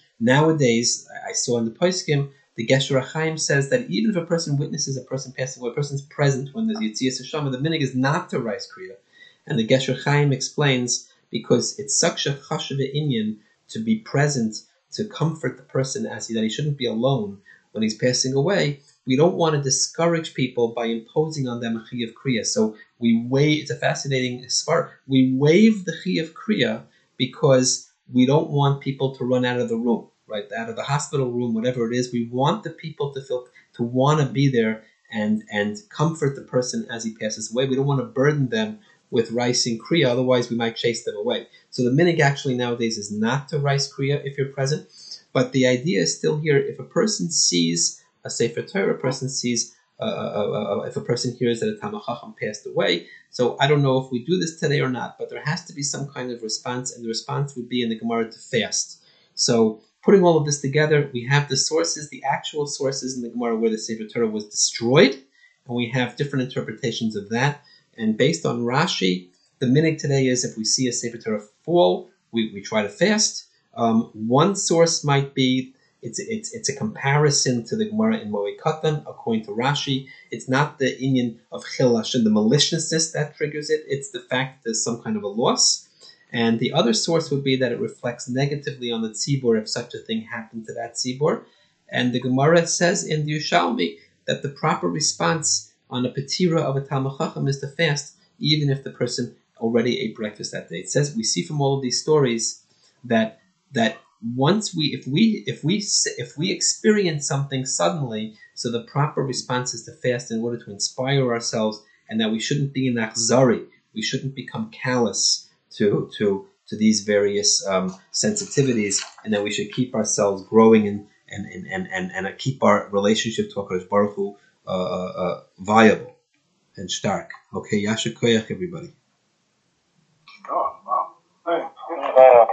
nowadays I saw in the Poskim, the Gesher HaChaim says that even if a person witnesses a person passing away, a person's present when there's Yetzias Hashama, the minhag is not to rice kriya. And the Gesher HaChaim explains because it's such a chashuv inyan to be present to comfort the person as he that he shouldn't be alone when he's passing away. We don't want to discourage people by imposing on them a chi of kriya. So we waive. It's a fascinating svar. We waive the chi of kriya because we don't want people to run out of the room. Right, out of the hospital room, whatever it is, we want the people to feel to want to be there and and comfort the person as he passes away. We don't want to burden them with rice and kriya, otherwise we might chase them away. So the minhag actually nowadays is not to rice kriya if you're present, but the idea is still here. If a person sees a Sefer Torah, a person sees uh, uh, uh, if a person hears that a Talmud Chacham passed away. So I don't know if we do this today or not, but there has to be some kind of response, and the response would be in the Gemara to fast. So putting all of this together, we have the sources, the actual sources in the Gemara where the Sefer Torah was destroyed, and we have different interpretations of that. And based on Rashi, the minhag today is if we see a Sefer Torah fall, we, we try to fast. Um, one source might be it's it's it's a comparison to the Gemara in Moed Katan. According to Rashi, it's not the inyan of Chil Hashem, the maliciousness that triggers it. It's the fact that there's some kind of a loss. And the other source would be that it reflects negatively on the tzibur if such a thing happened to that tzibur. And the Gemara says in the Yushalmi that the proper response on a petira of a Talmud Chacham is to fast, even if the person already ate breakfast that day. It says we see from all of these stories that that once we, if we, if we, if we experience something suddenly, so the proper response is to fast in order to inspire ourselves, and that we shouldn't be in achzari, we shouldn't become callous to to to these various um, sensitivities, and that we should keep ourselves growing and and and and and keep our relationship to HaKadosh Baruch Hu uh, uh, viable and stark. Okay, Yasha Koyach, everybody. Oh wow! Hey.